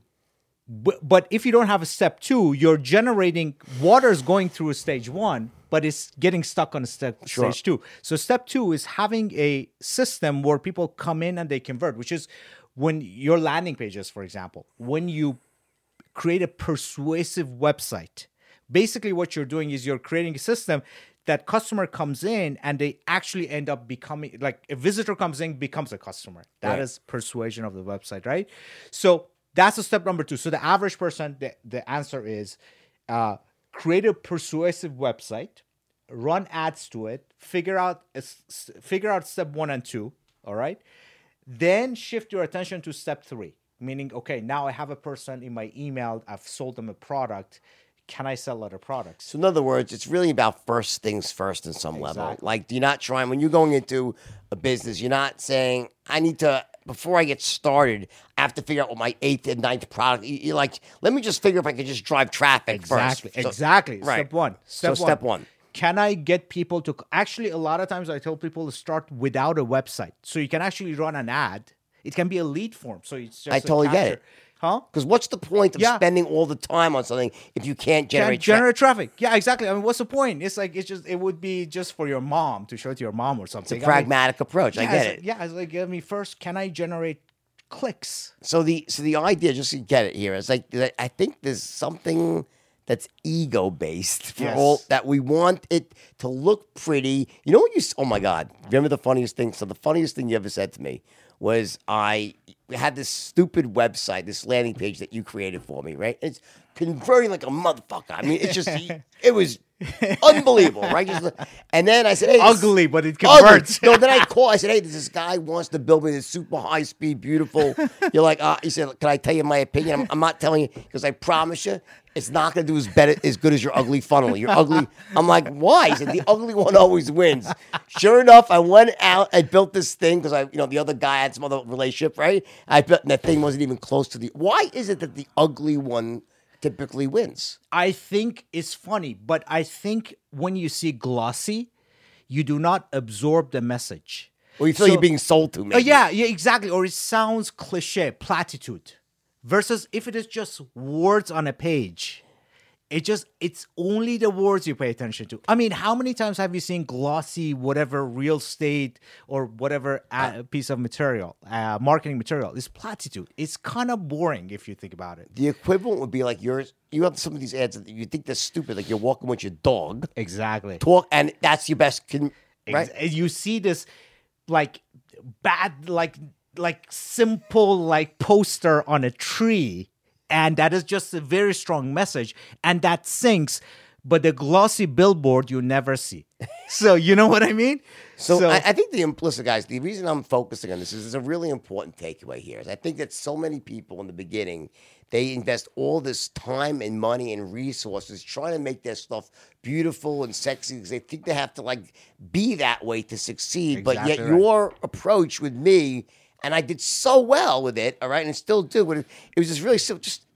bu- But if you don't have a step two, you're generating water's going through a stage one, but it's getting stuck on a step Sure. stage two. So step two is having a system where people come in and they convert, which is when your landing pages, for example, when you create a persuasive website. Basically, what you're doing is you're creating a system that customer comes in and they actually end up becoming like a visitor comes in, becomes a customer. That Right. is persuasion of the website, right? So that's a step number two. So the average person, the, the answer is uh, create a persuasive website, run ads to it, figure out s- figure out step one and two. All right. Then shift your attention to step three, meaning, okay, now I have a person in my email, I've sold them a product. Can I sell other products? So in other words, it's really about first things first in some level. Exactly. Like you're not trying when you're going into a business, you're not saying, I need to before I get started, I have to figure out what my eighth and ninth product. you- You're like, let me just figure if I can just drive traffic Exactly. first. So- exactly. right. Step one. So Step one. step one. Can I get people to actually? A lot of times, I tell people to start without a website, so you can actually run an ad. It can be a lead form, so it's just I a totally get capture. it. Huh? Because what's the point of Yeah. spending all the time on something if you can't Can generate tra- generate traffic. Yeah, exactly. I mean, what's the point? It's like it's just it would be just for your mom to show it to your mom or something. It's a pragmatic approach. I I mean, get yeah, it. it's, Yeah, it's like give me first. Can I generate clicks? So the so the idea, just to get it here, is like that I think there's something that's ego based for Yes. all that we want it to look pretty. You know what you? s- Oh my God! Remember the funniest thing? So the funniest thing you ever said to me was I had this stupid website, this landing page that you created for me, right? It's converting like a motherfucker. I mean, it's just it was unbelievable, right? Just, and then I said, "Hey, this- Ugly, but it Ugly. converts. No, then I call. I said, "Hey, this guy wants to build me this super high speed, beautiful." You're like, uh, he said, "Can I tell you my opinion?" I'm, I'm not telling you because I promise you, it's not going to do as better as good as your ugly funnel. You're ugly. I'm like, why? He said, "The ugly one always wins." Sure enough, I went out. I built this thing because I, you know, the other guy had some other relationship, right? I built, and that thing wasn't even close to the. Why is it that the ugly one typically wins? I think it's funny, but I think when you see glossy, you do not absorb the message. Or you feel So- you're being sold to, Oh maybe. yeah, yeah, exactly. Or it sounds cliche, platitude. Versus if it is just words on a page, it just it's only the words you pay attention to. I mean, how many times have you seen glossy whatever real estate or whatever uh, piece of material, uh, marketing material? It's platitude. It's kind of boring if you think about it. The equivalent would be like yours. You have some of these ads that you think they're stupid, like you're walking with your dog, Exactly. talk, and that's your best, con- right? Ex- You see this like bad, like like simple like poster on a tree, and that is just a very strong message, and that sinks. But the glossy billboard you never see. So you know what I mean? So, I, I think the implicit, guys, the reason I'm focusing on this is there's a really important takeaway here. Is I think that so many people in the beginning, they invest all this time and money and resources trying to make their stuff beautiful and sexy because they think they have to like be that way to succeed. but yet Exactly right. your approach with me, and I did so well with it, all right, and still do. But it, it was just really simple. Just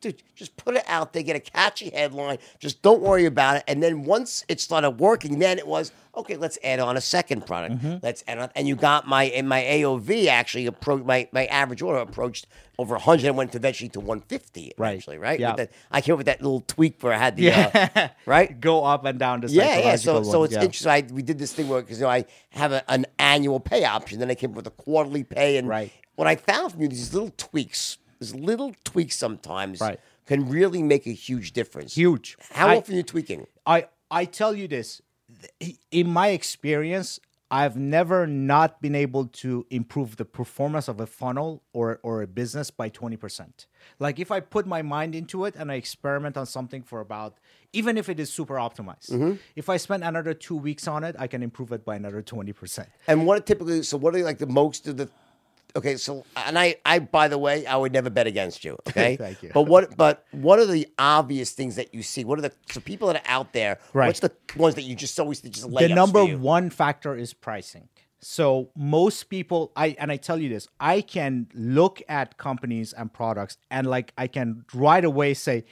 dude, just put it out there, get a catchy headline, just don't worry about it. And then once it started working, then it was, okay, let's add on a second product. Mm-hmm. Let's add on, and you got my, and my A O V actually approached, my, my average order approached over one hundred and went eventually to one fifty, Right. actually, right? Yeah. With that, I came up with that little tweak where I had the, Yeah. uh, right? Go up and down the Yeah, yeah. So, psychological so one, it's yeah. interesting. I, we did this thing where, because you know, I have a, an annual pay option, then I came up with a quarterly pay, and Right. what I found from you, these little tweaks, these little tweaks sometimes Right. can really make a huge difference. Huge. How I- often are you tweaking? I I tell you this, th- in my experience, I've never not been able to improve the performance of a funnel or or a business by twenty percent. Like if I put my mind into it and I experiment on something for about, even if it is super optimized, Mm-hmm. if I spend another two weeks on it, I can improve it by another twenty percent. And what typically, so what are like the most of the, okay, so, and I, I, by the way, I would never bet against you, okay? Thank you. But what, but what are the obvious things that you see? What are the, so people that are out there, Right. what's the ones that you just always, just lay The number one factor is pricing. So most people, I and I tell you this, I can look at companies and products and like I can right away say,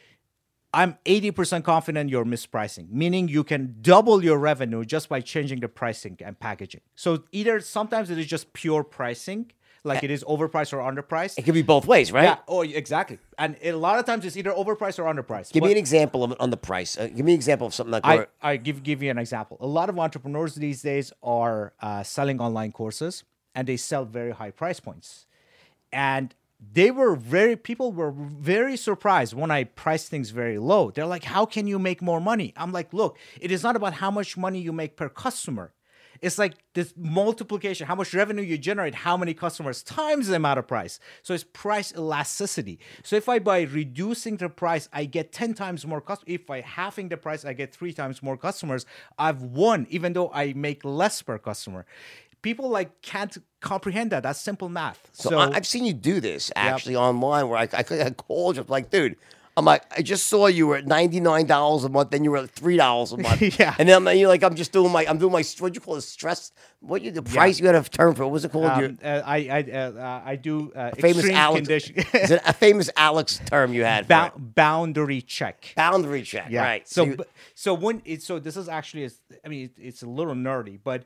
I'm eighty percent confident you're mispricing, meaning you can double your revenue just by changing the pricing and packaging. So either sometimes it is just pure pricing, like it is overpriced or underpriced. It could be both ways, right? Yeah, oh, exactly. And a lot of times it's either overpriced or underpriced. Give But- me an example of it on the price. Uh, give me an example of something like I, where, I give give you an example. A lot of entrepreneurs these days are uh, selling online courses, and they sell very high price points. And they were very people were very surprised when I priced things very low. They're like, "How can you make more money?" I'm like, "Look, it is not about how much money you make per customer. It's like this multiplication, how much revenue you generate, how many customers times the amount of price. So it's price elasticity. So if I by reducing the price, I get ten times more customers. If by halving the price, I get three times more customers, I've won, even though I make less per customer. People like can't comprehend that. That's simple math. so, So, I, I've seen you do this actually online where I, I, I called you like, dude, I'm like, I just saw you were at ninety-nine dollars a month, then you were at three dollars a month. Yeah. And then I'm, you're like, I'm just doing my, I'm doing my, what do you call it, stress? What you, the price, you had a term for it. What was it called? Your um, uh, I I uh, uh, I do uh, famous extreme Alex, condition is it a famous Alex term you had for Bou- it? boundary check. Boundary check, Yeah. right. So, you- bu- so when it, so this is actually, a, I mean, it, it's a little nerdy, but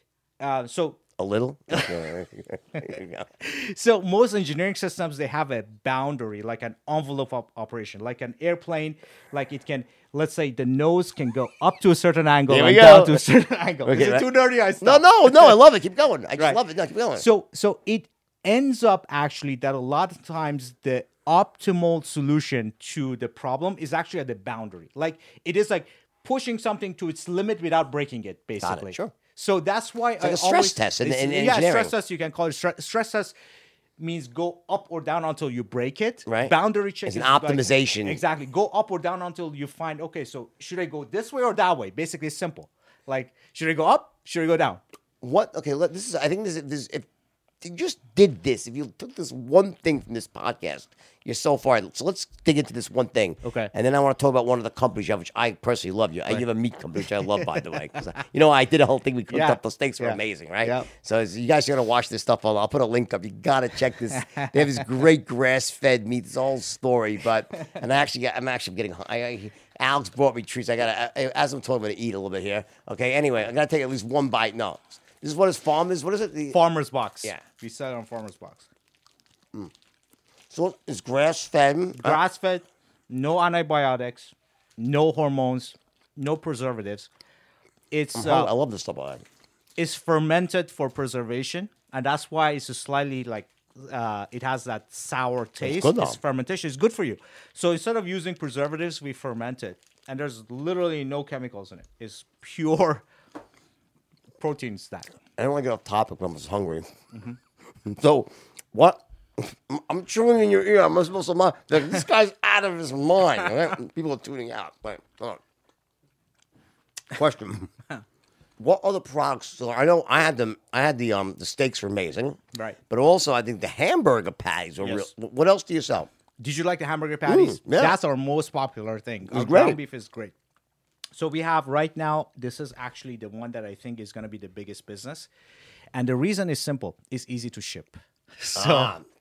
uh, so a little? There you go. so most engineering systems they have a boundary, like an envelope op- operation, like an airplane, like it can. Let's say the nose can go up to a certain angle Here we and go. down to a certain angle. Okay, Is it right. too nerdy? I No, stop. no, no, I love it. Keep going. I just Right. love it. No, keep going. So so it ends up actually that a lot of times the optimal solution to the problem is actually at the boundary. Like it is like pushing something to its limit without breaking it, basically. sure. So that's why like I a stress always, test in- it's- in yeah, engineering. stress test you can call it stress, stress test means go up or down until you break it. Right. Boundary check It's an is like- optimization. exactly. Go up or down until you find okay. So should I go this way or that way? Basically, it's simple. Like should I go up? Should I go down? What? Okay, let, this is. I think this is. This, if you just did this, if you took this one thing from this podcast, you're so far. So let's dig into this one thing. Okay. And then I want to talk about one of the companies you have, which I personally love. You. You have a meat company, which I love, by the way. 'Cause I- you know, I did a whole thing. We cooked Yeah. up. Those steaks were Yeah. amazing, right? Yep. So as you guys are gonna watch this stuff. I'll, I'll put a link up. You gotta check this. They have this great grass-fed meat. It's all story, but and I actually, got, I'm actually getting. I, I, Alex brought me treats. I gotta. I, as I'm talking, I'm gonna eat a little bit here. Okay. Anyway, I gotta take at least one bite. No. This is what his farm is. What is it? The, Farmer's box. Yeah. We sell it on Farmer's box. so it's grass fed. Grass fed, no antibiotics, no hormones, no preservatives. It's I uh, love this stuff. I it's fermented for preservation, and that's why it's a slightly like uh, it has that sour taste. good, though. It's fermentation. It's good for you. So instead of using preservatives, we ferment it, and there's literally no chemicals in it. It's pure protein stack. I don't want to get off topic, but I'm just hungry. So, what? I'm chewing in your ear. I'm supposed to mind. Like, this guy's out of his mind. Right? People are tuning out. But hold on. Question: what other products? So I know I had them. I had the um the steaks were amazing. Right. But also, I think the hamburger patties are Yes. real. What else do you sell? Did you like the hamburger patties? Mm, yeah. That's our most popular thing. Our great. ground beef is great. So we have right now, this is actually the one that I think is going to be the biggest business. And the reason is simple. It's easy to ship. So, Ah. yeah.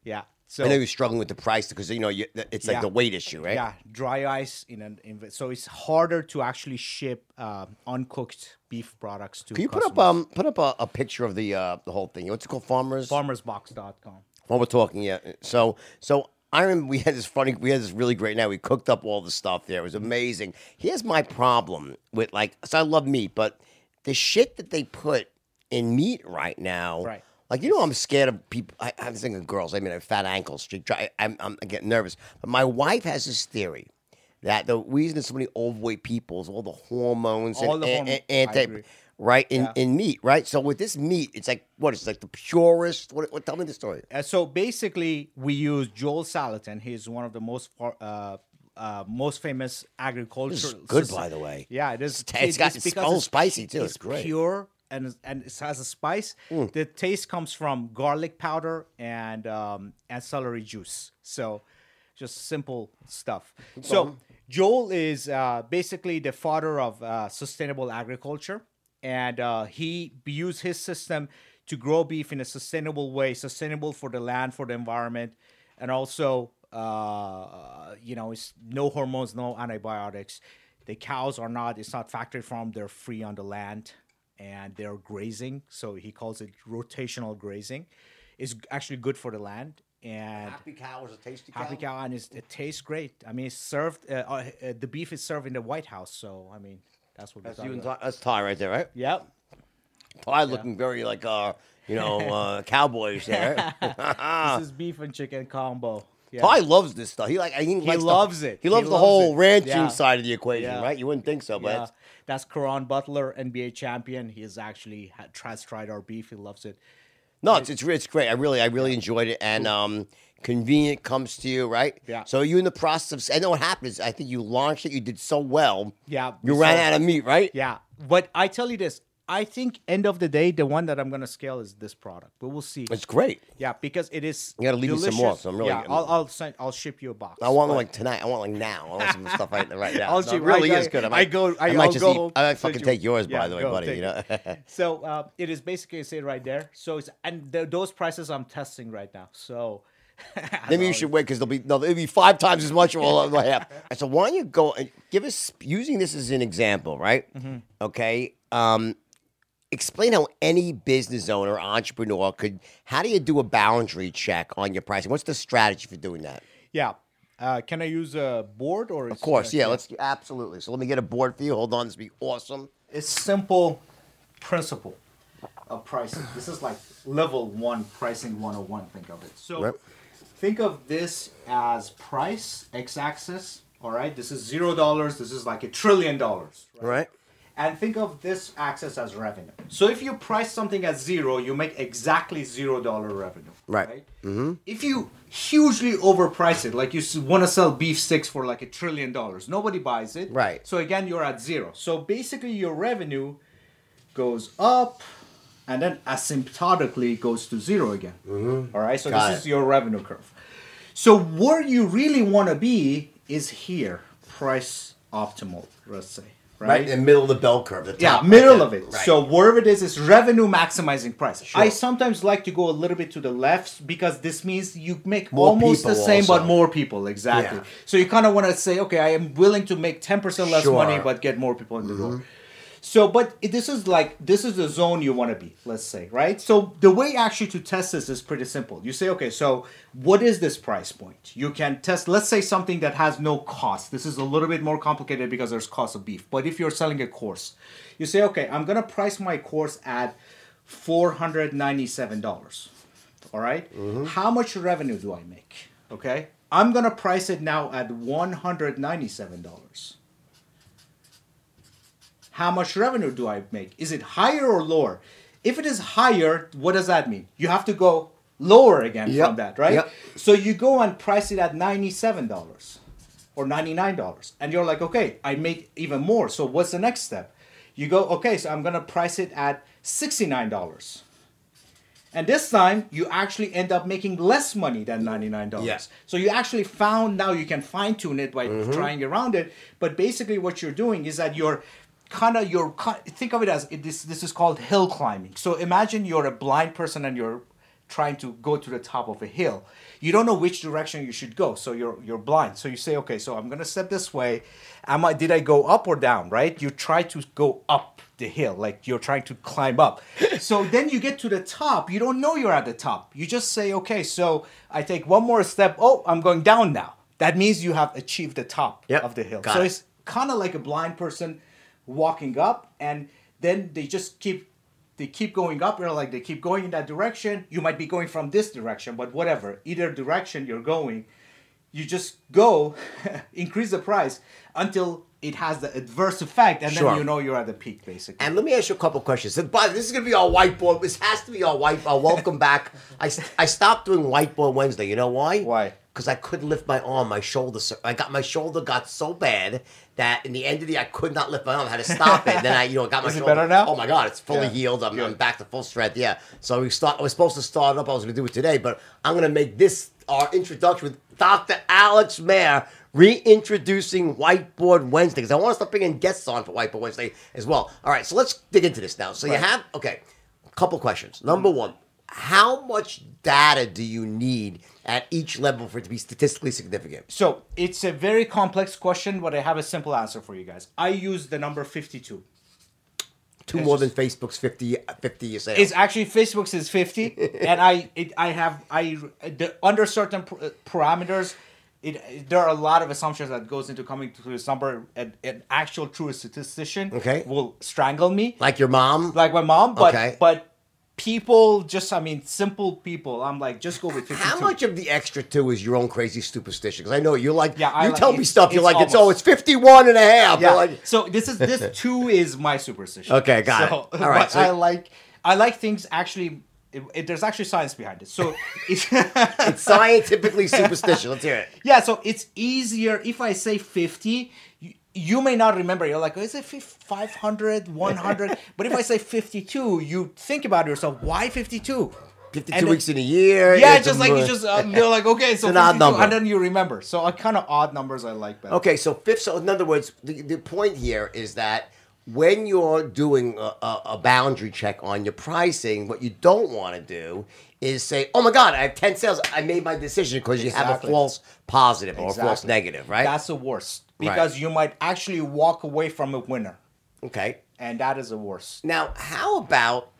So I know you're struggling with the price because you know you, it's like Yeah. the weight issue, right? yeah, dry ice in an in, so it's harder to actually ship uh, uncooked beef products to Can you put customers. up um put up a, a picture of the uh the whole thing? What's it called? Farmers. farmersbox dot com. While we're talking, yeah. So so I remember we had this funny, we had this really great night. We cooked up all the stuff there. It was amazing. Here's my problem with like, so I love meat, but the shit that they put in meat right now. Right. Like, you know, I'm scared of people. I, I'm thinking of girls. I mean, I have fat ankles. She try- I'm, I'm getting nervous. But my wife has this theory that the reason there's so many overweight people is all the hormones All and the an- hormone- an- I anti, agree. right in, Yeah. in meat, right? So with this meat, it's like what? It's like the purest. What? what tell me the story. Uh, so basically, we use Joel Salatin. He's one of the most far, uh, uh, most famous agricultural. This is good, by the way. Yeah, it is. It's got- it's because all spicy, too. It's It's great. pure and it's- and it has a spice. Mm. The taste comes from garlic powder and um, and celery juice. So just simple stuff. So Joel is uh, basically the father of uh, sustainable agriculture, and uh, he used his system to grow beef in a sustainable way, sustainable for the land, for the environment, and also, uh, you know, it's no hormones, no antibiotics. The cows are not, it's not factory farm, they're free on the land and they're grazing. So he calls it rotational grazing. It's actually good for the land. And Happy cow is a tasty happy cow, and it's, it tastes great. I mean, it's served, uh, uh, uh, the beef is served in the White House. So, I mean, that's what we're That's, talking you and about. Ty, that's Ty right there, right? Yep. Ty looking very like uh you know uh cowboyish there. Right? This is beef and chicken combo. Yeah. Ty loves this stuff. He like I think He likes the- loves it. He loves He the loves whole it. ranching Yeah. side of the equation, Yeah. right? You wouldn't think so, but Yeah, it's- that's Karan Butler, N B A champion. He has actually had, has tried our beef. He loves it. no, it's it's it's great. I really I really enjoyed it, and um, convenient comes to you, right? Yeah. So you in the process of I know what happened is I think you launched it. You did so well. Yeah, You we ran sold- out of meat, right? Yeah, but I tell you this, I think end of the day, the one that I'm gonna scale is this product, but we'll see. It's great. Yeah, because it is. You gotta leave me some delicious. more, so I'm really- Yeah, I'll I'll, send, I'll ship you a box. I want but- like tonight. I want like now. I want some stuff right, right now. I'll No, ship- it really I- is I- good. I, I might, go- I- might I'll just go eat. home, I might send fucking you- take yours, Yeah, by the way, go, buddy. take You know. So uh, it is basically say right there. So it's and the, those prices I'm testing right now. So Maybe you should wait because there'll be no, it'll be five times as much. Or I have. So why don't you go and give us using this as an example, right? Mm-hmm. Okay. Um, explain how any business owner, entrepreneur could. How do you do a boundary check on your pricing? What's the strategy for doing that? Yeah. Uh, can I use a board or? Of course, yeah. Let's absolutely. So let me get a board for you. Hold on, this will be awesome. It's simple principle of pricing. This is like level one pricing one oh one. Think of it. So Right. think of this as price x-axis. All right. This is zero dollars. This is like a trillion dollars. Right. And think of this axis as revenue. So if you price something at zero, you make exactly zero dollar revenue. Right. Mm-hmm. If you hugely overprice it, like you want to sell beef sticks for like a trillion dollars, nobody buys it. Right. So again, you're at zero. So basically, your revenue goes up, and then asymptotically goes to zero again. Mm-hmm. All right. So Got this it. is your revenue curve. So where you really want to be is here, price optimal. Let's say. Right. in the middle of the bell curve. The Yeah, top, middle right of there. it. Right. So wherever it is, is revenue maximizing price. Sure. I sometimes like to go a little bit to the left because this means you make More almost the people same, also. but more people. Exactly. Yeah. So you kind of want to say, okay, I am willing to make ten percent less Sure. money, but get more people in the door. So, but it- this is like, this is the zone you want to be, let's say, right? So the way actually to test this is pretty simple. You say, okay, so what is this price point? You can test, let's say something that has no cost. This is a little bit more complicated because there's cost of beef. But if you're selling a course, you say, okay, I'm going to price my course at four hundred ninety-seven dollars. All right? How much revenue do I make? Okay? I'm going to price it now at one hundred ninety-seven dollars. How much revenue do I make? Is it higher or lower? If it is higher, what does that mean? You have to go lower again Yep. from that, right? Yep. So you go and price it at ninety-seven dollars or ninety-nine dollars. And you're like, okay, I made even more. So what's the next step? You go, okay, so I'm going to price it at sixty-nine dollars. And this time, you actually end up making less money than ninety-nine dollars. Yeah. So you actually found, now you can fine tune it by Mm-hmm. trying around it. But basically what you're doing is that you're kind of, you're, ki- think of it as, it, this, this is called hill climbing. So imagine you're a blind person and you're trying to go to the top of a hill. You don't know which direction you should go, so you're you're blind. So you say, okay, so I'm gonna step this way. Am I? Did I go up or down? Right? You try to go up the hill, like you're trying to climb up. So then you get to the top. You don't know you're at the top. You just say, okay, so I take one more step. Oh, I'm going down now. That means you have achieved the top Yep, of the hill. got So it. it's kind of like a blind person walking up, and then they just keep they keep going up. You're like they keep going in that direction. You might be going from this direction, but whatever, either direction you're going, you just go, increase the price until it has the adverse effect, and Sure. then you know you're at the peak, basically. And let me ask you a couple questions. And by the way, this is going to be our whiteboard. This has to be our whiteboard. Welcome back. I, I stopped doing whiteboard Wednesday. You know why? Why? Because I couldn't lift my arm. My shoulder, I got my shoulder got so bad that in the end of the day, I could not lift my arm. I had to stop it. Then I, you know, got my Is it shoulder. better now? Oh my God, it's fully Yeah. healed. I'm, I'm Good. back to full strength. Yeah. So we start. I was supposed to start up. I was going to do it today, but I'm going to make this our introduction with Doctor Alex Mayer, reintroducing Whiteboard Wednesday, because I want to start bringing guests on for Whiteboard Wednesday as well. All right, so let's dig into this now. So you Right. have, okay, a couple questions. Number one, how much data do you need at each level for it to be statistically significant? So it's a very complex question, but I have a simple answer for you guys. I use the number fifty-two. Two It's more just- than Facebook's fifty, fifty you say. It's actually Facebook's is fifty, and I it, I have I the, under certain pr- uh, parameters, it there are a lot of assumptions that goes into coming to this number. An, an actual true statistician Okay. will strangle me, Like your mom? like my mom. But Okay. but people just I mean simple people. I'm like just go with fifty-two. How much of the extra two is your own crazy superstition? Because I know you're like, Yeah, I you like- tell me it's- stuff, you're it's like, it's, oh, almost- it's fifty-one and a half. Yeah. You're like, so this is this two is my superstition. Okay, got so, it. All right, but so- I like I like things actually. It, it, there's actually science behind it. So it's it's scientifically superstition. Let's hear it. yeah. So it's easier if I say fifty. You, you may not remember. You're like, oh, is it five hundred, one hundred? But if I say fifty-two, you think about yourself. Why fifty-two? fifty-two And then- weeks in a year. Yeah, it's just a like mo- you just um, you're like okay, so It's an odd fifty-two, number. and then you remember. So a kind of odd numbers I like better. Okay, so fifth. So in other words, the, the point here is that when you're doing a, a, a boundary check on your pricing, what you don't want to do is say, "Oh my God, I have ten sales. I made my decision," because you have a Exactly. false positive or a false Exactly. negative, right? That's the worst Right. because you might actually walk away from a winner, Okay. and that is the worst. Now, how about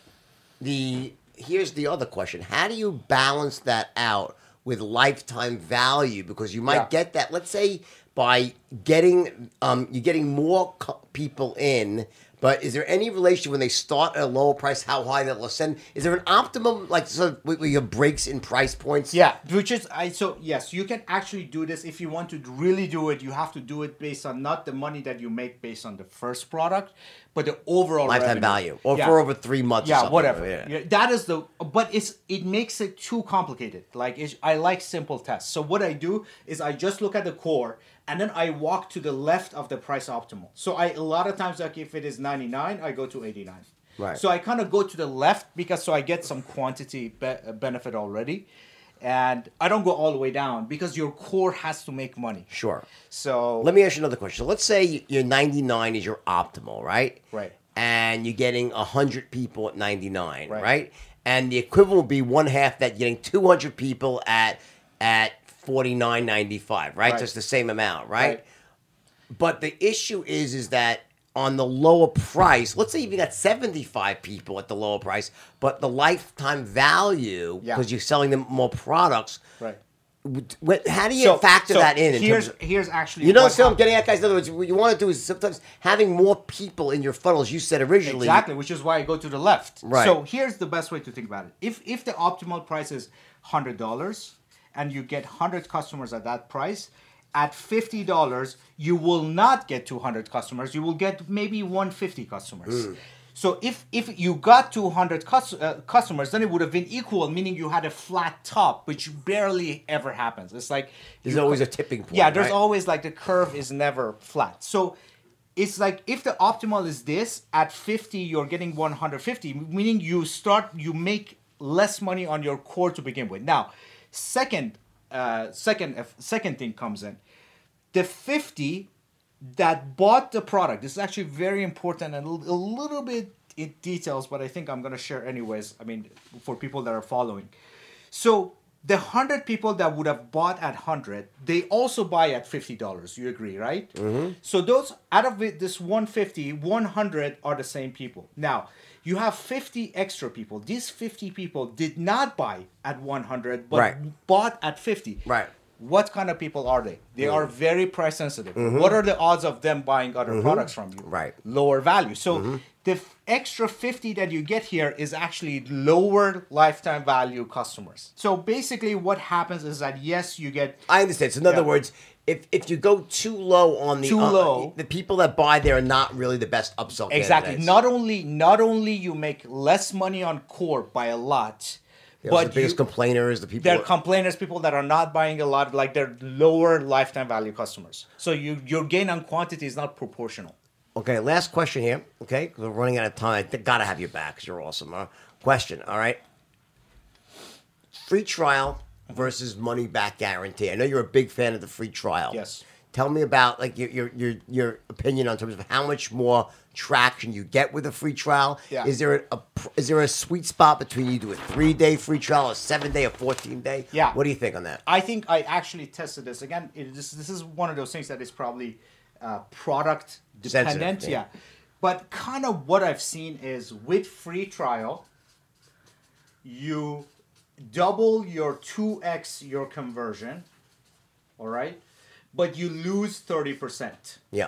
the? Here's the other question: how do you balance that out with lifetime value? Because you might Yeah. get that. Let's say by getting, um, you're getting more co- people in. But is there any relation when they start at a lower price, how high they'll ascend? Is there an optimum, like, so where you have breaks in price points? Yeah, which is I so yes, you can actually do this if you want to really do it. You have to do it based on not the money that you make based on the first product, but the overall Lifetime revenue. value, or Yeah. for over three months. or Yeah, something. whatever. Yeah. Yeah, that is the. But it's it makes it too complicated. Like it's, I like simple tests. So what I do is I just look at the core, and then I walk to the left of the price optimal. So I a lot of times like if it is ninety-nine, I go to eighty-nine. Right. So I kind of go to the left because so I get some quantity be- benefit already, and I don't go all the way down because your core has to make money. Sure. So Let me ask you another question. So let's say your ninety-nine is your optimal, right? Right. And you're getting one hundred people at ninety-nine, right? Right. And the equivalent would be one half that, you're getting two hundred people at at forty-nine ninety-five, right? Right. So it's the same amount, right? Right. But the issue is is that on the lower price, let's say you got seventy-five people at the lower price, but the lifetime value, Yeah. because you're selling them more products, right. what, how do you So- factor so that in? in here's terms of, here's actually you know, what so I'm hap- getting at, guys. In other words, what you want to do is sometimes having more people in your funnel, as you said originally. Exactly, which is why I go to the left. Right. So here's the best way to think about it. If if the optimal price is one hundred dollars and you get one hundred customers at that price, at fifty dollars you will not get two hundred customers. You will get maybe one hundred fifty customers. Hmm. So if if you got two hundred cus- uh, customers, then it would have been equal, meaning you had a flat top, which barely ever happens. It's like There's you- always a tipping point. yeah, there's right? always like the curve is never flat. So it's like if the optimal is this, at fifty you're getting one hundred fifty, meaning you start you make less money on your core to begin with. Now, second uh second uh, second thing comes in. The fifty that bought the product, this is actually very important and a, l- a little bit in details, but I think I'm gonna share anyways. I mean, for people that are following. So the hundred people that would have bought at hundred, they also buy at fifty dollars. You agree, right? Mm-hmm. So those out of it, this one fifty, one hundred are the same people. Now you have fifty extra people. These fifty people did not buy at one hundred, but right. bought at fifty. Right. What kind of people are they? They mm-hmm. are very price sensitive. Mm-hmm. What are the odds of them buying other mm-hmm. products from you? Right. Lower value. So mm-hmm. the f- extra fifty that you get here is actually lower lifetime value customers. So basically what happens is that, yes, you get... I understand. So in other yeah. words, if if you go too low on the... Too uh, low. The people that buy there are not really the best upsell Exactly. candidates. Not only, not only you make less money on core by a lot... Yeah, but the biggest you, complainers, the people. They're complainers, people that are not buying a lot, like they're lower lifetime value customers. So you your gain on quantity is not proportional. Okay, last question here. Okay, because we're running out of time. I gotta have you back because you're awesome. Huh? Question. All right. Free trial versus money back guarantee. I know you're a big fan of the free trial. Yes. Tell me about like your your your, your opinion on terms of how much more traction you get with a free trial. Yeah. Is there a, a is there a sweet spot between you do a three day free trial, a seven day, a fourteen day? Yeah. What do you think on that? I think I actually tested this again. It, this this is one of those things that is probably uh, product dependent. Sensitive, yeah. But kind of what I've seen is with free trial, you double your two x your conversion. All right. But you lose thirty percent. Yeah.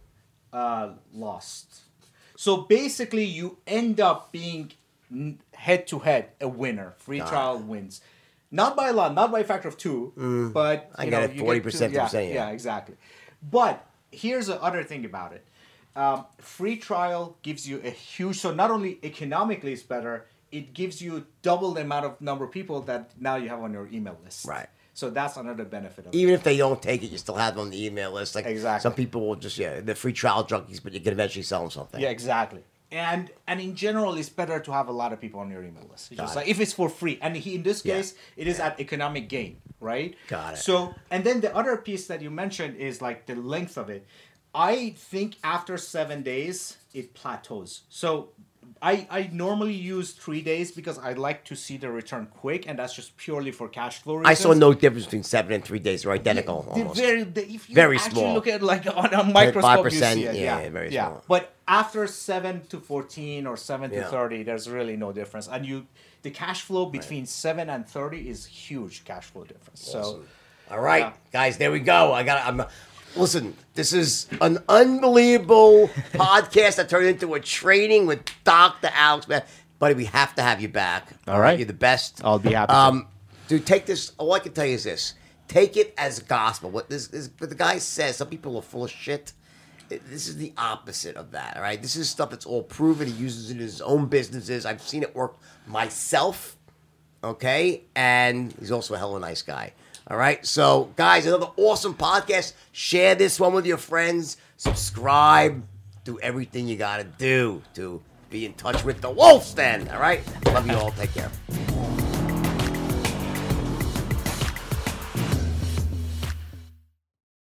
Uh, lost. So basically, you end up being head to head a winner. Free God. trial wins, not by a lot, not by a factor of two, mm, but you I know, get it, forty percent. Yeah, saying, yeah, exactly. But here's the other thing about it: um, free trial gives you a huge. So not only economically it's better, it gives you double the amount of number of people that now you have on your email list. Right. So that's another benefit of Even it. if they don't take it, you still have them on the email list. Like exactly. Some people will just, yeah, they're free trial junkies, but you can eventually sell them something. Yeah, exactly. And and in general, it's better to have a lot of people on your email list. It's just Got like it. if it's for free. And he, in this Yeah. case, it is at economic gain, right? Got it. So, and then the other piece that you mentioned is like the length of it. I think after seven days, it plateaus. So I, I normally use three days because I like to see the return quick, and that's just purely for cash flow reasons. I saw no difference between seven and three days. They're identical, They're almost. very, they, if you Very actually small. look at it like on a microscope, you see it. yeah, Yeah, yeah, very yeah. small. But after seven to fourteen or seven Yeah. to thirty, there's really no difference. And you, the cash flow between right. seven and thirty is huge cash flow difference. Awesome. So, all right, yeah. guys, there we go. I got. I'm. Listen, this is an unbelievable podcast that turned into a training with Doctor Alex, man. Buddy, we have to have you back. All right. You're the best. I'll be happy um, to. Dude, take this. All I can tell you is this. Take it as gospel. What this is, what the guy says, some people are full of shit. This is the opposite of that, all right? This is stuff that's all proven. He uses it in his own businesses. I've seen it work myself, okay? And he's also a hell of a nice guy. All right, so guys, another awesome podcast. Share this one with your friends. Subscribe. Do everything you got to do to be in touch with the Wolf's Den. All right, love you all. Take care.